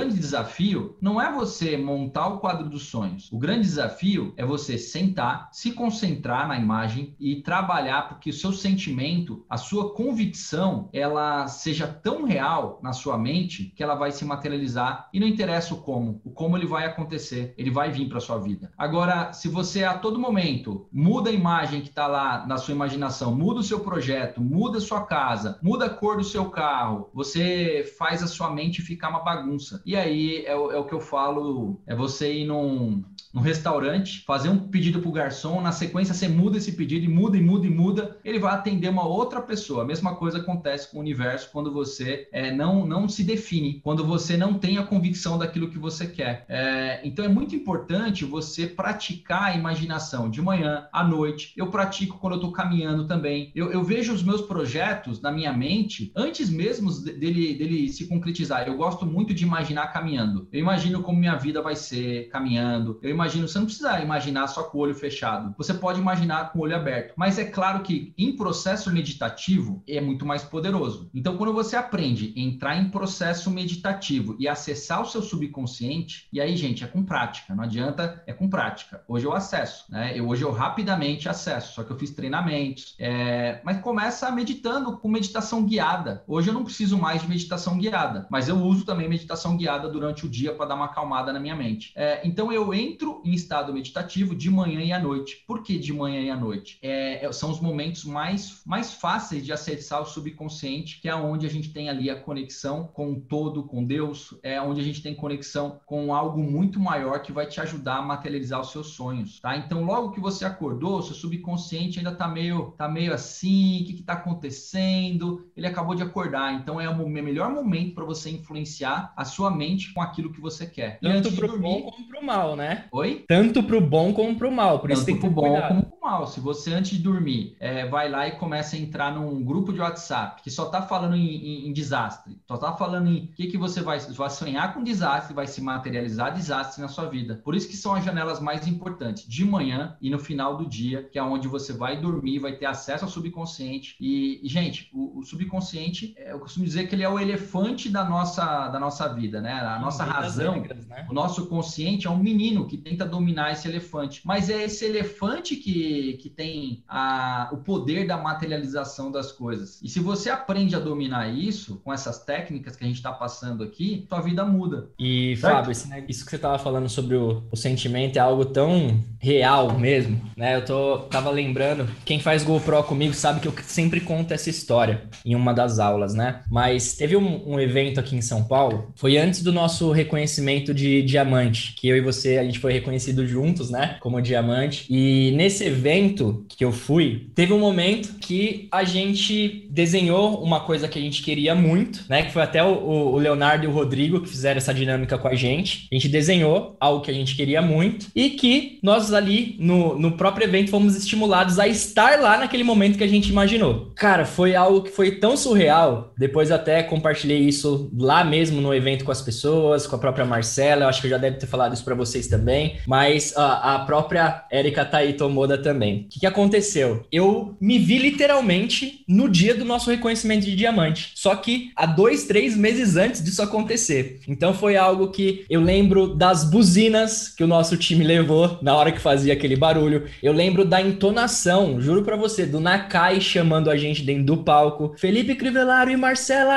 grande desafio não é você montar o quadro dos sonhos. O grande desafio é você sentar, se concentrar na imagem e trabalhar porque o seu sentimento, a sua convicção, ela seja tão real na sua mente que ela vai se materializar e não interessa o como. O como ele vai acontecer, ele vai vir para sua vida. Agora, se você a todo momento muda a imagem que está lá na sua imaginação, muda o seu projeto, muda a sua casa, muda a cor do seu carro, você faz a sua mente ficar uma bagunça. E aí é o, é o que eu falo, é você ir num, num restaurante, fazer um pedido para o garçom, na sequência você muda esse pedido e muda e muda e muda, ele vai atender uma outra pessoa. A mesma coisa acontece com o universo quando você é, não, não se define, quando você não tem a convicção daquilo que você quer. É, então é muito importante você praticar a imaginação de manhã, à noite. Eu pratico quando eu estou caminhando também. Eu, eu vejo os meus projetos na minha mente antes mesmo dele, dele se concretizar. Eu gosto muito de imaginar caminhando. Eu imagino como minha vida vai ser caminhando. Eu imagino, você não precisa imaginar só com o olho fechado. Você pode imaginar com o olho aberto. Mas é claro que em processo meditativo é muito mais poderoso. Então, quando você aprende a entrar em processo meditativo e acessar o seu subconsciente, e aí, gente, é com prática. Não adianta, é com prática. Hoje eu acesso, né? Eu, hoje eu rapidamente acesso, só que eu fiz treinamentos. É... Mas começa meditando com meditação guiada. Hoje eu não preciso mais de meditação guiada, mas eu uso também meditação guiada durante o dia para dar uma acalmada na minha mente. É... Então eu entro em estado meditativo de manhã e à noite. Por que de manhã e à noite? É... São os momentos mais, mais fáceis de acessar o subconsciente, que é onde a gente tem ali a conexão com o todo, com Deus, é onde a gente tem conexão com algo muito maior que vai te ajudar a materializar os seus sonhos, tá? Então, logo que você acordou, o seu subconsciente ainda tá meio, tá meio assim, o que que tá acontecendo? Ele acabou de acordar, então é o melhor momento para você influenciar a sua mente com aquilo que você quer. E tanto pro dormir... bom como pro mal, né? Oi? Tanto pro bom como pro mal, por tanto isso tem que ter bom cuidado. Como pro mal. Se você antes de dormir é, vai lá e começa a entrar num grupo de WhatsApp que só tá falando em, em, em desastre, só tá falando em o que que você vai, vai sonhar com desastre, vai se materializar desastre na sua vida. Por isso que são as janelas mais importantes, de manhã e no final do dia, que é onde você vai dormir, vai ter acesso ao subconsciente. E, e gente, o, o subconsciente, eu costumo dizer que ele é o elefante da nossa, da nossa vida, né? A nossa razão, regras, né? O nosso consciente é um menino que tenta dominar esse elefante. Mas é esse elefante que, que tem a, o poder da materialização das coisas. E se você aprende a dominar isso, com essas técnicas que a gente está passando aqui, sua vida muda. E, certo? Fábio, esse, né, isso que você estava falando sobre o, o sentimento é algo tão real mesmo, né? Eu tô, tava lembrando, quem faz GoPro comigo sabe que eu sempre conto essa história em uma das aulas, né? Mas teve um, um evento aqui em São Paulo, foi antes do nosso reconhecimento de diamante, que eu e você, a gente foi reconhecido juntos, né? Como diamante. E nesse evento que eu fui, teve um momento que a gente desenhou uma coisa que a gente queria muito, né? Que foi até o, o Leonardo e o Rodrigo que fizeram essa dinâmica com a gente. A gente desenhou algo que a gente queria muito e que nós ali no, no próprio evento fomos estimulados a estar lá naquele momento que a gente imaginou. Cara, foi algo que foi tão surreal. Depois até compartilhei isso lá mesmo no evento com as pessoas, com a própria Marcela. Eu acho que eu já deve ter falado isso para vocês também. Mas a, a própria Erika Taí Tomoda também. O que, que aconteceu? Eu me vi literalmente no dia do nosso reconhecimento de diamante. Só que há dois, três meses antes disso acontecer. Então foi algo que eu lembro das buzinas que o nosso time levou na hora que fazia aquele barulho. Eu lembro da entonação, juro pra você, do Nakai chamando a gente dentro do palco. Felipe Crivellaro e Marcela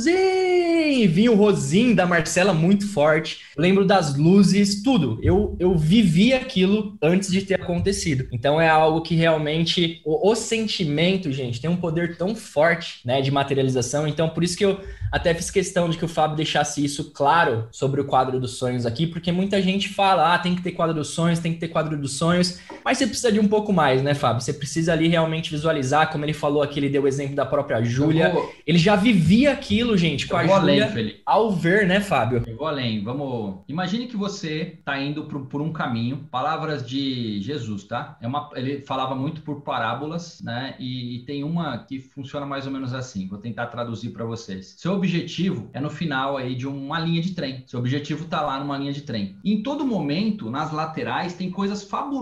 Rosim! Vinha o Rosim da Marcela muito forte. Eu lembro das luzes, tudo. Eu, eu vivi aquilo antes de ter acontecido. Então é algo que realmente... O, o sentimento, gente, tem um poder tão forte, né, de materialização. Então por isso que eu até fiz questão de que o Fábio deixasse isso claro sobre o quadro dos sonhos aqui, porque muita gente fala, ah, tem que ter quadro dos sonhos, tem que ter quadro dos sonhos, mas você precisa de um pouco mais, né, Fábio? Você precisa ali realmente visualizar, como ele falou aqui, ele deu o exemplo da própria Júlia. Vou... Ele já vivia aquilo, gente, com eu a Júlia, ao ver, né, Fábio? Eu vou além, vamos... Imagine que você está indo por, por um caminho, palavras de Jesus, tá? É uma... Ele falava muito por parábolas, né, e, e tem uma que funciona mais ou menos assim, vou tentar traduzir para vocês. Seu objetivo é no final aí de uma linha de trem. Seu objetivo está lá numa linha de trem. Em todo momento, nas laterais, tem coisas fabulosas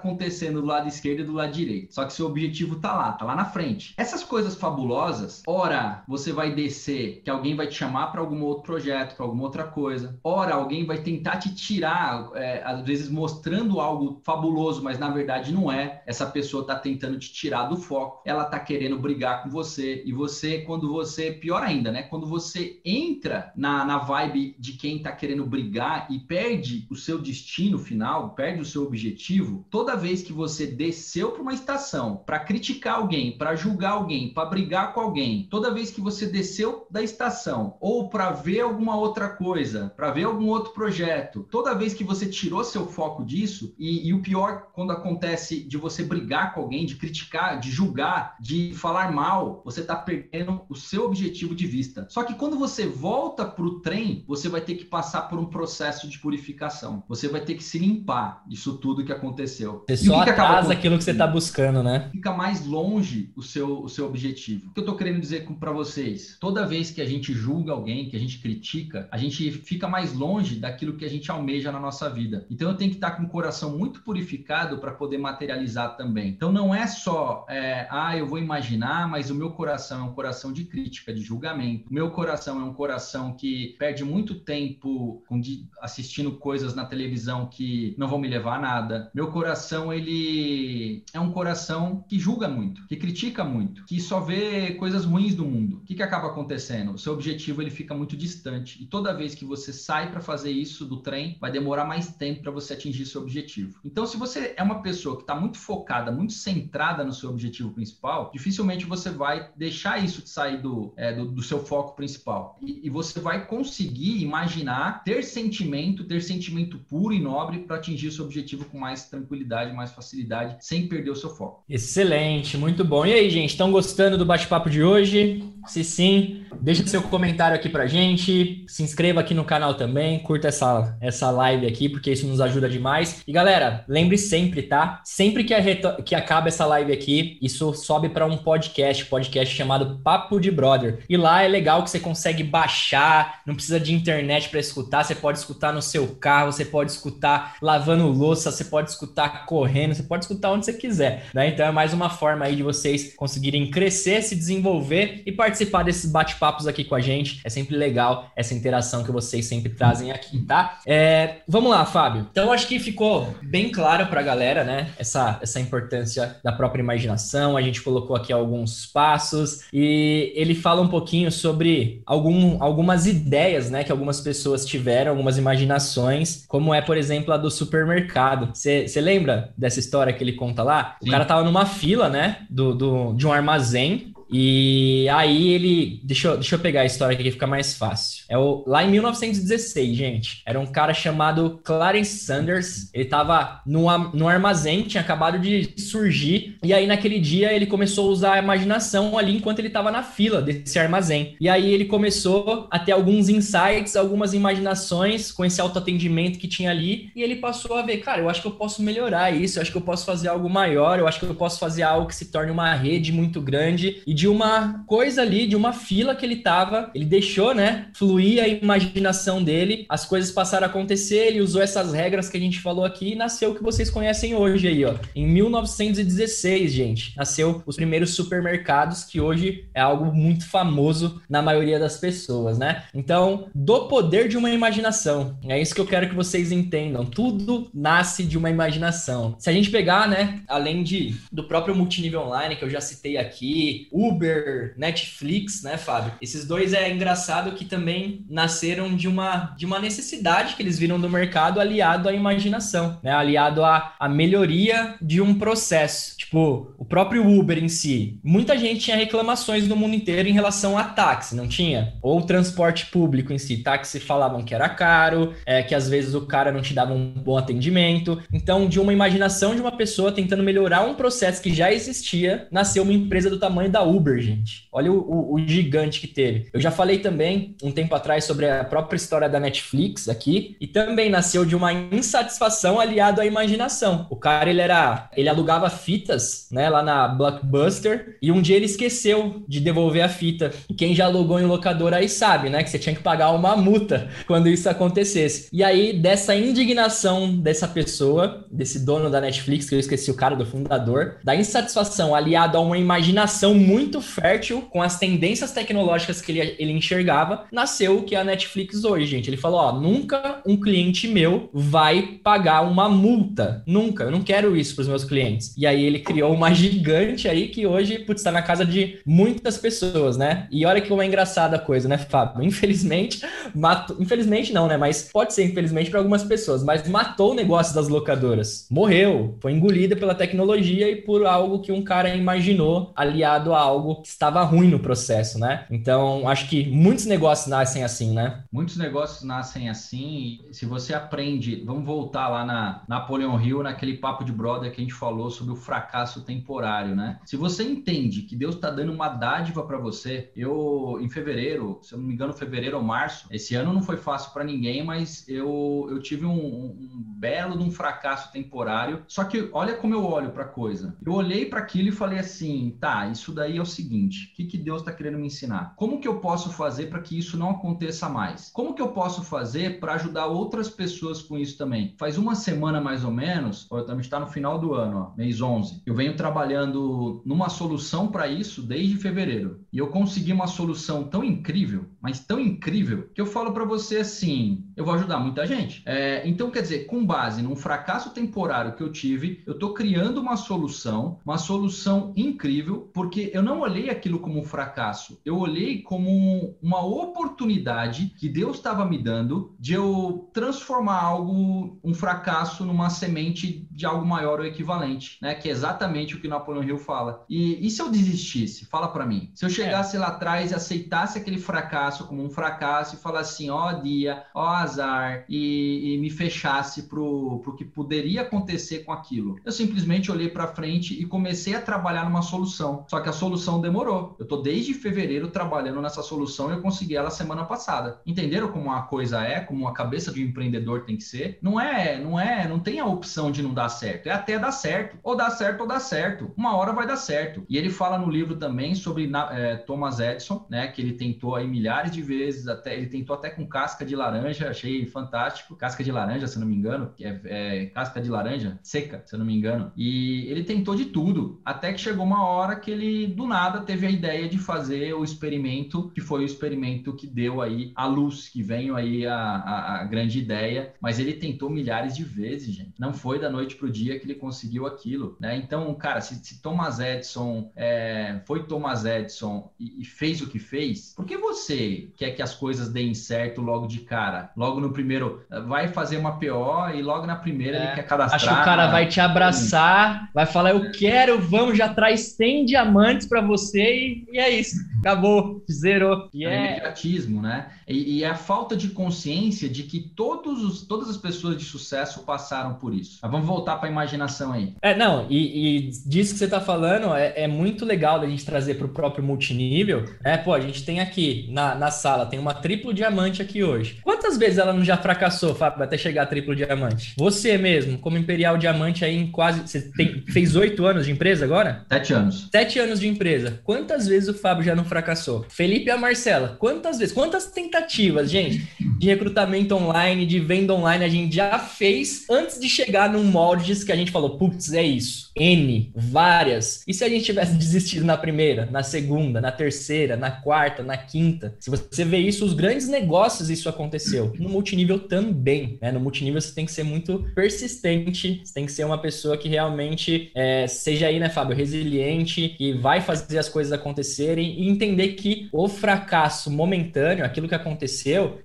acontecendo do lado esquerdo e do lado direito. Só que seu objetivo tá lá, tá lá na frente. Essas coisas fabulosas, ora você vai descer, que alguém vai te chamar para algum outro projeto, para alguma outra coisa. Ora, alguém vai tentar te tirar, é, às vezes mostrando algo fabuloso, mas na verdade não é. Essa pessoa tá tentando te tirar do foco. Ela tá querendo brigar com você. E você, quando você, pior ainda, né? Quando você entra na, na vibe de quem tá querendo brigar e perde o seu destino final, perde o seu objetivo, toda vez que você desceu para uma estação para criticar alguém, para julgar alguém, para brigar com alguém, toda vez que você desceu da estação ou para ver alguma outra coisa, para ver algum outro projeto, toda vez que você tirou seu foco disso, e, e o pior quando acontece de você brigar com alguém, de criticar, de julgar, de falar mal, você está perdendo o seu objetivo de vista. Só que quando você volta para o trem, você vai ter que passar por um processo de purificação. Você vai ter que se limpar disso tudo que aconteceu. Você só atrasa aquilo que você está buscando, né? Fica mais longe o seu, o seu objetivo. O que eu estou querendo dizer para vocês? Toda vez que a gente julga alguém, que a gente critica, a gente fica mais longe daquilo que a gente almeja na nossa vida. Então eu tenho que estar com o coração muito purificado para poder materializar também. Então não é só, é, ah, eu vou imaginar, mas o meu coração é um coração de crítica, de julgamento. O meu coração é um coração que perde muito tempo assistindo coisas na televisão que não vão me levar a nada. Meu coração, ele é um coração que julga muito, que critica muito, que só vê coisas ruins do mundo. O que, que acaba acontecendo? O seu objetivo, ele fica muito distante. E toda vez que você sai para fazer isso do trem, vai demorar mais tempo para você atingir seu objetivo. Então, se você é uma pessoa que está muito focada, muito centrada no seu objetivo principal, dificilmente você vai deixar isso de sair do, é, do, do seu foco principal. E, e você vai conseguir imaginar, ter sentimento, ter sentimento puro e nobre para atingir seu objetivo com mais tranquilidade, mais facilidade, sem perder o seu foco. Excelente, muito bom. E aí, gente, estão gostando do bate-papo de hoje? Se sim, deixa seu comentário aqui pra gente, se inscreva aqui no canal também, curta essa, essa live aqui, porque isso nos ajuda demais. E galera, lembre sempre, tá? Sempre que, a reto- que acaba essa live aqui, isso sobe para um podcast, podcast chamado Papo de Brother. E lá é legal que você consegue baixar, não precisa de internet para escutar, você pode escutar no seu carro, você pode escutar lavando louça, você pode escutar correndo, você pode escutar onde você quiser, né? Então é mais uma forma aí de vocês conseguirem crescer, se desenvolver e participar desses bate-papos aqui com a gente. É sempre legal essa interação que vocês sempre trazem aqui, tá? É, vamos lá, Fábio. Então acho que ficou bem claro pra galera, né? Essa, essa importância da própria imaginação. A gente colocou aqui alguns passos e ele fala um pouquinho sobre algum, algumas ideias, né? Que algumas pessoas tiveram, algumas imaginações, como é, por exemplo, a do supermercado. Você lembra dessa história que ele conta lá? Sim. O cara tava numa fila, né? Do, do, de um armazém. E aí ele... Deixa eu, deixa eu pegar a história aqui que fica mais fácil. É o, lá em mil novecentos e dezesseis, gente. Era um cara chamado Clarence Sanders. Ele tava no, no armazém, tinha acabado de surgir. E aí naquele dia ele começou a usar a imaginação ali enquanto ele tava na fila desse armazém. E aí ele começou a ter alguns insights, algumas imaginações com esse autoatendimento que tinha ali. E ele passou a ver, cara, eu acho que eu posso melhorar isso. Eu acho que eu posso fazer algo maior. Eu acho que eu posso fazer algo que se torne uma rede muito grande. E de uma coisa ali, de uma fila que ele tava, ele deixou, né, fluir a imaginação dele, as coisas passaram a acontecer, ele usou essas regras que a gente falou aqui e nasceu o que vocês conhecem hoje aí, ó. Em mil novecentos e dezesseis, gente, nasceu os primeiros supermercados, que hoje é algo muito famoso na maioria das pessoas, né? Então, do poder de uma imaginação, é isso que eu quero que vocês entendam, tudo nasce de uma imaginação. Se a gente pegar, né, além de, do próprio multinível online, que eu já citei aqui, o Uber, Netflix, né, Fábio? Esses dois é engraçado que também nasceram de uma, de uma necessidade que eles viram do mercado aliado à imaginação, né? Aliado à, à melhoria de um processo. Tipo, o próprio Uber em si. Muita gente tinha reclamações no mundo inteiro em relação a táxi, não tinha? Ou o transporte público em si. Táxi falavam que era caro, é, que às vezes o cara não te dava um bom atendimento. Então, de uma imaginação de uma pessoa tentando melhorar um processo que já existia, nasceu uma empresa do tamanho da Uber, Uber, gente. Olha o, o, o gigante que teve. Eu já falei também, um tempo atrás, sobre a própria história da Netflix aqui, e também nasceu de uma insatisfação aliado à imaginação. O cara, ele era... Ele alugava fitas, né, lá na Blockbuster, e um dia ele esqueceu de devolver a fita. E quem já alugou em locadora aí sabe, né, que você tinha que pagar uma multa quando isso acontecesse. E aí, dessa indignação dessa pessoa, desse dono da Netflix, que eu esqueci o cara do fundador, da insatisfação aliado a uma imaginação muito fértil com as tendências tecnológicas que ele, ele enxergava, nasceu o que é a Netflix hoje, gente. Ele falou, ó, nunca um cliente meu vai pagar uma multa. Nunca. Eu não quero isso para os meus clientes. E aí ele criou uma gigante aí que hoje, putz, tá na casa de muitas pessoas, né? E olha que como é engraçada a coisa, né, Fábio? Infelizmente, matou... Infelizmente não, né? Mas pode ser infelizmente para algumas pessoas, mas matou o negócio das locadoras. Morreu. Foi engolida pela tecnologia e por algo que um cara imaginou, aliado a algo que estava ruim no processo, né? Então, acho que muitos negócios nascem assim, né? Muitos negócios nascem assim. Se você aprende, vamos voltar lá na Napoleon Hill, naquele papo de brother que a gente falou sobre o fracasso temporário, né? Se você entende que Deus está dando uma dádiva para você, eu, em fevereiro, se eu não me engano, fevereiro ou março, esse ano não foi fácil para ninguém, mas eu, eu tive um, um, um belo de um fracasso temporário. Só que olha como eu olho para a coisa. Eu olhei para aquilo e falei assim, tá, isso daí é o seguinte, o que, que Deus está querendo me ensinar? Como que eu posso fazer para que isso não aconteça mais? Como que eu posso fazer para ajudar outras pessoas com isso também? Faz uma semana mais ou menos, ó, também está no final do ano, ó, mês onze, eu venho trabalhando numa solução para isso desde fevereiro. E eu consegui uma solução tão incrível, mas tão incrível, que eu falo para você assim, eu vou ajudar muita gente. É, então, quer dizer, com base num fracasso temporário que eu tive, eu estou criando uma solução, uma solução incrível, porque eu não olhei aquilo como um fracasso, eu olhei como uma oportunidade que Deus estava me dando de eu transformar algo, um fracasso, numa semente de algo maior ou equivalente, né? Que é exatamente o que Napoleon Hill fala. E, e se eu desistisse? Fala para mim. Se eu chegasse é. lá atrás e aceitasse aquele fracasso como um fracasso e falasse assim, ó dia, ó azar, e, e me fechasse pro, pro que poderia acontecer com aquilo. Eu simplesmente olhei para frente e comecei a trabalhar numa solução. Só que a solução demorou. Eu tô desde fevereiro trabalhando nessa solução e eu consegui ela semana passada. Entenderam como a coisa é, como a cabeça de um empreendedor tem que ser? Não é, não é, não tem a opção de não dar certo. É até dar certo. Ou dá certo ou dá certo. Uma hora vai dar certo. E ele fala no livro também sobre é, Thomas Edison, né? Que ele tentou aí milhares de vezes, até, ele tentou até com casca de laranja, achei fantástico. Casca de laranja, se eu não me engano, que é, é casca de laranja seca, se eu não me engano. E ele tentou de tudo, até que chegou uma hora que ele, do nada, teve a ideia de fazer o experimento, que foi o experimento que deu aí a luz, que veio aí a, a, a grande ideia, mas ele tentou milhares de vezes, gente. Não foi da noite pro dia que ele conseguiu aquilo, né? Então, cara, se, se Thomas Edison é, foi Thomas Edison e, e fez o que fez, por que você quer que as coisas deem certo logo de cara? Logo no primeiro, vai fazer uma P O e logo na primeira é, ele quer cadastrar. Acho que o cara vai te abraçar, vai falar, eu quero, vamos, já traz cem diamantes para você e, e é isso. Acabou, zerou. E é, é imediatismo, né? E, e é a falta de consciência de que todos os, todas as pessoas de sucesso passaram por isso. Mas vamos voltar para a imaginação aí. É, não, e, e disso que você está falando é, é muito legal da gente trazer para o próprio multinível. É, pô, a gente tem aqui na, na sala, tem uma triplo diamante aqui hoje. Quantas vezes ela não já fracassou, Fábio, até chegar a triplo diamante? Você mesmo, como Imperial Diamante aí em quase... Você tem, fez oito anos de empresa agora? Sete anos. Sete anos de empresa. Quantas vezes o Fábio já não fracassou? Felipe e a Marcela, quantas vezes? Quantas tentativas, gente, de recrutamento online, de venda online a gente já fez antes de chegar num molde que a gente falou, putz, é isso. N, várias. E se a gente tivesse desistido na primeira, na segunda, na terceira, na quarta, na quinta? Se você vê isso, os grandes negócios isso aconteceu. No multinível também, né? No multinível você tem que ser muito persistente, você tem que ser uma pessoa que realmente é, seja aí, né, Fábio, resiliente, que vai fazer as coisas acontecerem e entender que o fracasso momentâneo, aquilo que aconteceu, é só uma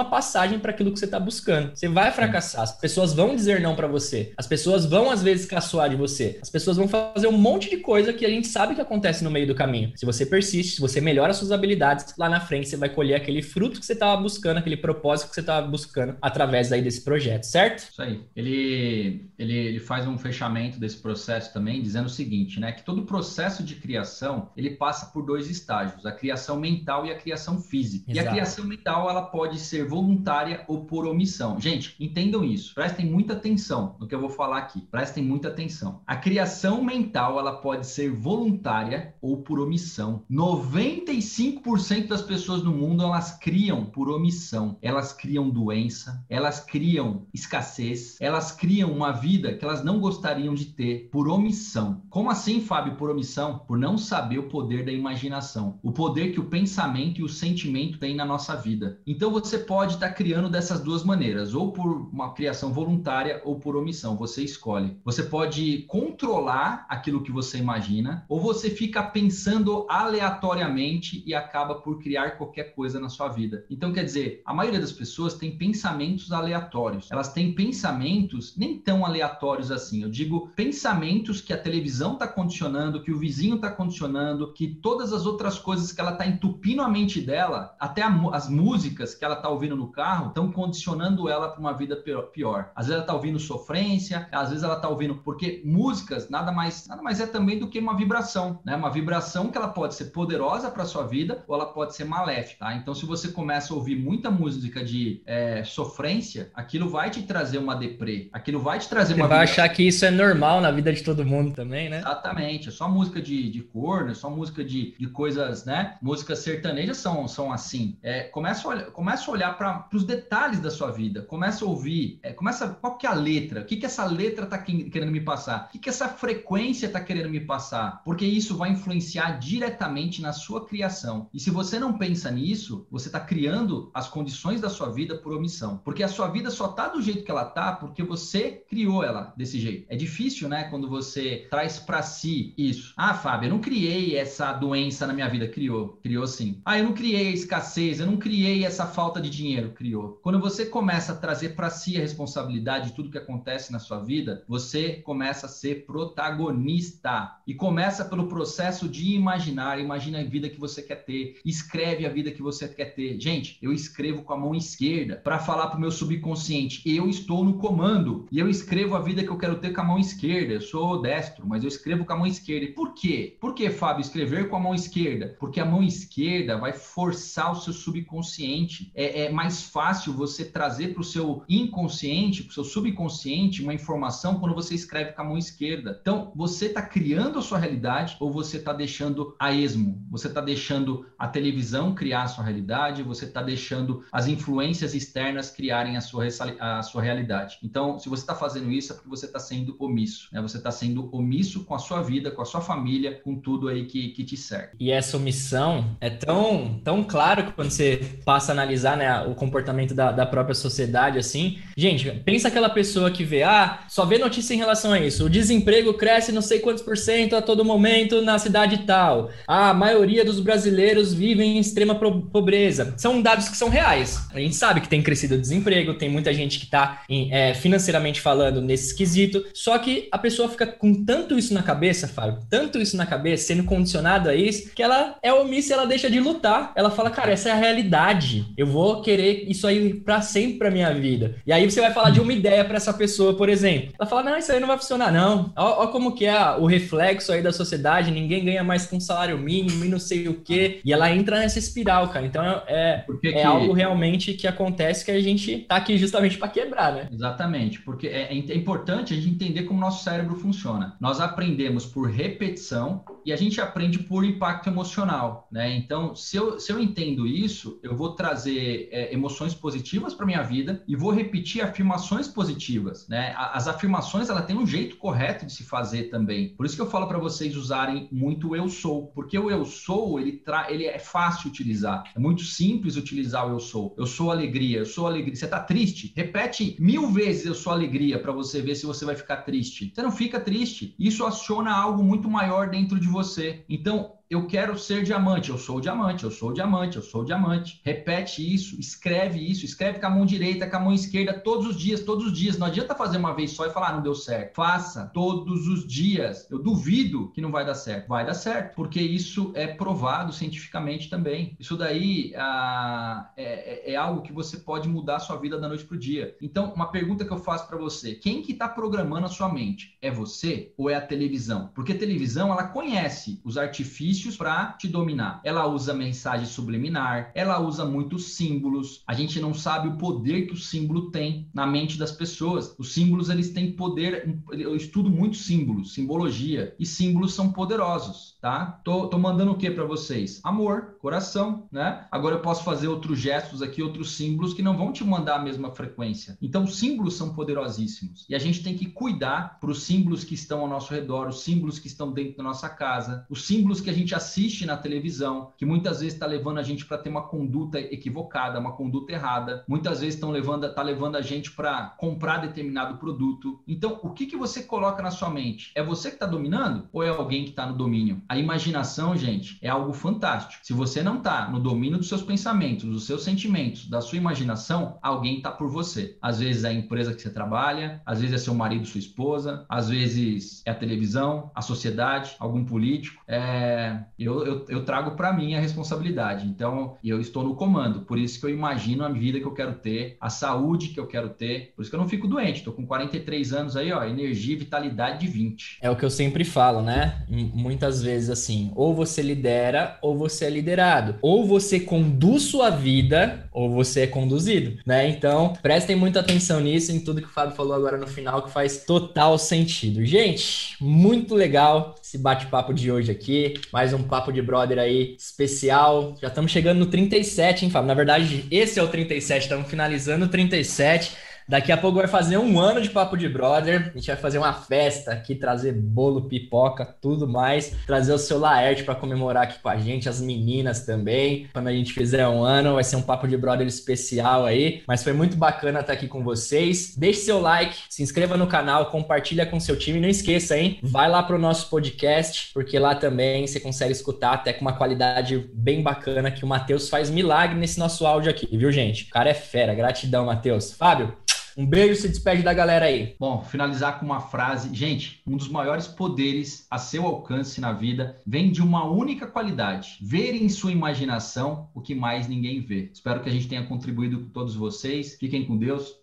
uma passagem para aquilo que você está buscando. Você vai fracassar, as pessoas vão dizer não para você, as pessoas vão às vezes caçoar de você, as pessoas vão fazer um monte de coisa que a gente sabe que acontece no meio do caminho. Se você persiste, se você melhora suas habilidades, lá na frente você vai colher aquele fruto que você estava buscando, aquele propósito que você estava buscando através aí desse projeto, certo? Isso aí. Ele, ele, ele faz um fechamento desse processo também, dizendo o seguinte, né? Que todo processo de criação, ele passa por dois estágios, a criação mental e a criação física. Exato. E a criação mental, ela pode ser voluntária ou por omissão. Gente, entendam isso. Prestem muita atenção no que eu vou falar aqui. Prestem muita atenção. A criação mental, ela pode ser voluntária ou por omissão. noventa e cinco por cento das pessoas no mundo, elas criam por omissão. Elas criam doença, elas criam escassez, elas criam uma vida que elas não gostariam de ter por omissão. Como assim, Fábio, por omissão? Por não saber o poder da imaginação, o poder que o pensamento e o sentimento têm na nossa vida. Então você pode estar criando dessas duas maneiras, ou por uma criação voluntária ou por omissão, você escolhe. Você pode controlar aquilo que você imagina, ou você fica pensando aleatoriamente e acaba por criar qualquer coisa na sua vida. Então, quer dizer, a maioria das pessoas tem pensamentos aleatórios. Elas têm pensamentos nem tão aleatórios assim. Eu digo pensamentos que a televisão está condicionando, que o vizinho está condicionando, que todas as outras coisas que ela está entupindo a mente dela, até a, as músicas que ela está ouvindo no carro, estão condicionando ela para uma vida pior. Às vezes ela está ouvindo sofrência, às vezes ela está ouvindo... Porque músicas nada mais, nada mais é também do que uma vibração, né? Uma vibração que ela pode ser poderosa para a sua vida ou ela pode ser maléfica, tá? Então, se você começa a ouvir muita música de é, sofrência, aquilo vai te trazer uma deprê, aquilo vai te trazer você uma... Você vai achar que isso é normal na vida de todo mundo também, né? Exatamente, é só música de, de corno, é só música de, de coisas, né? Músicas sertanejas são, são assim. É, começa, a olhar, começa a olhar para os detalhes da sua vida, começa a ouvir, é, começa, qual que é a letra? O que, que essa letra está querendo me passar? O que, que essa frequência está querendo me passar? Porque isso vai influenciar diretamente na sua criação. E se você não pensa nisso, você está criando as condições da sua vida por omissão. Porque a sua vida só está do jeito que ela está porque você criou ela desse jeito. É difícil, né? Quando você traz para si isso. Ah, Fábio, eu não criei essa doença na minha vida. Criou. Criou sim. Ah, eu não criei a escassez. Eu não criei essa falta de dinheiro. Criou. Quando você começa a trazer para si a responsabilidade de tudo que acontece na sua vida, você começa a ser protagonista. E começa pelo processo de imaginar. Imagina a vida que você quer ter. Escreve a vida que você quer ter. Gente, eu escrevo com a mão esquerda para falar pro meu subconsciente. Eu estou no comando. E eu escrevo a vida que eu quero ter com a mão esquerda. Eu sou destro, mas eu escrevo com a mão esquerda. E por quê? Por que, Fábio, escrever com a mão esquerda? Porque a mão esquerda vai forçar o seu subconsciente. É, é mais fácil você trazer para o seu inconsciente, para o seu subconsciente, uma informação quando você escreve com a mão esquerda. Então, você está criando a sua realidade ou você está deixando a esmo? Você está deixando a televisão criar a sua realidade? Você está deixando as influências externas criarem a sua, a sua realidade? Então, se você está fazendo isso, é porque você está sendo omisso, né? Você está sendo omisso com a sua vida, com a sua família, com tudo aí que, que te cerca. E essa omissão é tão, tão claro que quando você passa a analisar, né, o comportamento da, da própria sociedade, assim. Gente, pensa aquela pessoa que vê, ah, só vê notícia em relação a isso. O desemprego cresce não sei quantos por cento a todo momento na cidade tal. Ah, a maioria dos brasileiros vivem em extrema pobreza. São dados que são reais. A gente sabe que tem crescido o desemprego, tem muita gente que está é, financeiramente falando nesse esquisito. Só que a pessoa fica com tanto isso na cabeça, Fábio, tanto isso na cabeça, sendo condicionada a isso, que ela é omissa e ela deixa de lutar. Ela fala, cara, essa é a realidade. Eu vou querer isso aí pra sempre pra minha vida. E aí você vai falar de uma ideia pra essa pessoa, por exemplo. Ela fala, não, isso aí não vai funcionar, não. Ó, ó como que é o reflexo aí da sociedade, ninguém ganha mais que um salário mínimo e não sei o quê. E ela entra nessa espiral, cara. Então é, é que... algo realmente que acontece que a gente tá aqui justamente pra quebrar, né? Exatamente, porque é, é importante a gente entender como o nosso cérebro funciona. Nós aprendemos por repetição e a gente aprende por impacto emocional, né? Então, se eu, se eu entendo isso, eu vou trazer é, emoções positivas para minha vida e vou repetir afirmações positivas, né? As afirmações, ela tem um jeito correto de se fazer também. Por isso que eu falo para vocês usarem muito o eu sou, porque o eu sou, ele, tra... ele é fácil utilizar. É muito simples utilizar o eu sou. Eu sou alegria, eu sou alegria. Você tá triste? Repete mil vezes eu sou alegria para você ver se você vai ficar triste. Você não fica triste. Isso aciona algo muito maior dentro de você. Então, eu quero ser diamante, eu sou diamante, eu sou diamante, eu sou diamante. Repete isso, escreve isso, escreve com a mão direita, com a mão esquerda, todos os dias, todos os dias. Não adianta fazer uma vez só e falar, ah, não deu certo. Faça todos os dias. Eu duvido que não vai dar certo. Vai dar certo, porque isso é provado cientificamente também. Isso daí ah, é, é, é algo que você pode mudar a sua vida da noite pro dia. Então, uma pergunta que eu faço para você, quem que está programando a sua mente? É você ou é a televisão? Porque a televisão, ela conhece os artifícios para te dominar. Ela usa mensagem subliminar, ela usa muitos símbolos. A gente não sabe o poder que o símbolo tem na mente das pessoas. Os símbolos, eles têm poder. Eu estudo muito símbolos, simbologia, e símbolos são poderosos, tá? Tô, tô mandando o que para vocês? Amor, coração, né? Agora eu posso fazer outros gestos aqui, outros símbolos que não vão te mandar a mesma frequência. Então, os símbolos são poderosíssimos. E a gente tem que cuidar para os símbolos que estão ao nosso redor, os símbolos que estão dentro da nossa casa, os símbolos que a gente assiste na televisão, que muitas vezes está levando a gente para ter uma conduta equivocada, uma conduta errada. Muitas vezes estão levando, tá levando a gente para comprar determinado produto. Então, o que, que você coloca na sua mente? É você que está dominando ou é alguém que está no domínio? A imaginação, gente, é algo fantástico. Se você não está no domínio dos seus pensamentos, dos seus sentimentos, da sua imaginação, alguém está por você. Às vezes é a empresa que você trabalha, às vezes é seu marido, sua esposa, às vezes é a televisão, a sociedade, algum político. É... Eu, eu, eu trago para mim a responsabilidade. Então, eu estou no comando. Por isso que eu imagino a vida que eu quero ter, a saúde que eu quero ter. Por isso que eu não fico doente. Estou com quarenta e três anos aí, ó, energia e vitalidade de vinte. É o que eu sempre falo, né? M- muitas vezes assim, ou você lidera ou você é liderado. Ou você conduz sua vida ou você é conduzido, né? Então, prestem muita atenção nisso, em tudo que o Fábio falou agora no final, que faz total sentido. Gente, muito legal esse bate-papo de hoje aqui. Mais um papo de brother aí especial. Já estamos chegando no trinta e sete, hein, Fábio? Na verdade, esse é o trinta e sete, estamos finalizando o trinta e sete. Daqui a pouco vai fazer um ano de Papo de Brother. A gente vai fazer uma festa aqui, trazer bolo, pipoca, tudo mais. Trazer o seu Laerte para comemorar aqui com a gente, as meninas também. Quando a gente fizer um ano, vai ser um Papo de Brother especial aí. Mas foi muito bacana estar aqui com vocês. Deixe seu like, se inscreva no canal, compartilha com seu time. Não esqueça, hein? Vai lá pro nosso podcast, porque lá também você consegue escutar até com uma qualidade bem bacana, que o Matheus faz milagre nesse nosso áudio aqui, viu, gente? O cara é fera. Gratidão, Matheus. Fábio, um beijo, se despede da galera aí. Bom, finalizar com uma frase. Gente, um dos maiores poderes a seu alcance na vida vem de uma única qualidade: ver em sua imaginação o que mais ninguém vê. Espero que a gente tenha contribuído com todos vocês. Fiquem com Deus.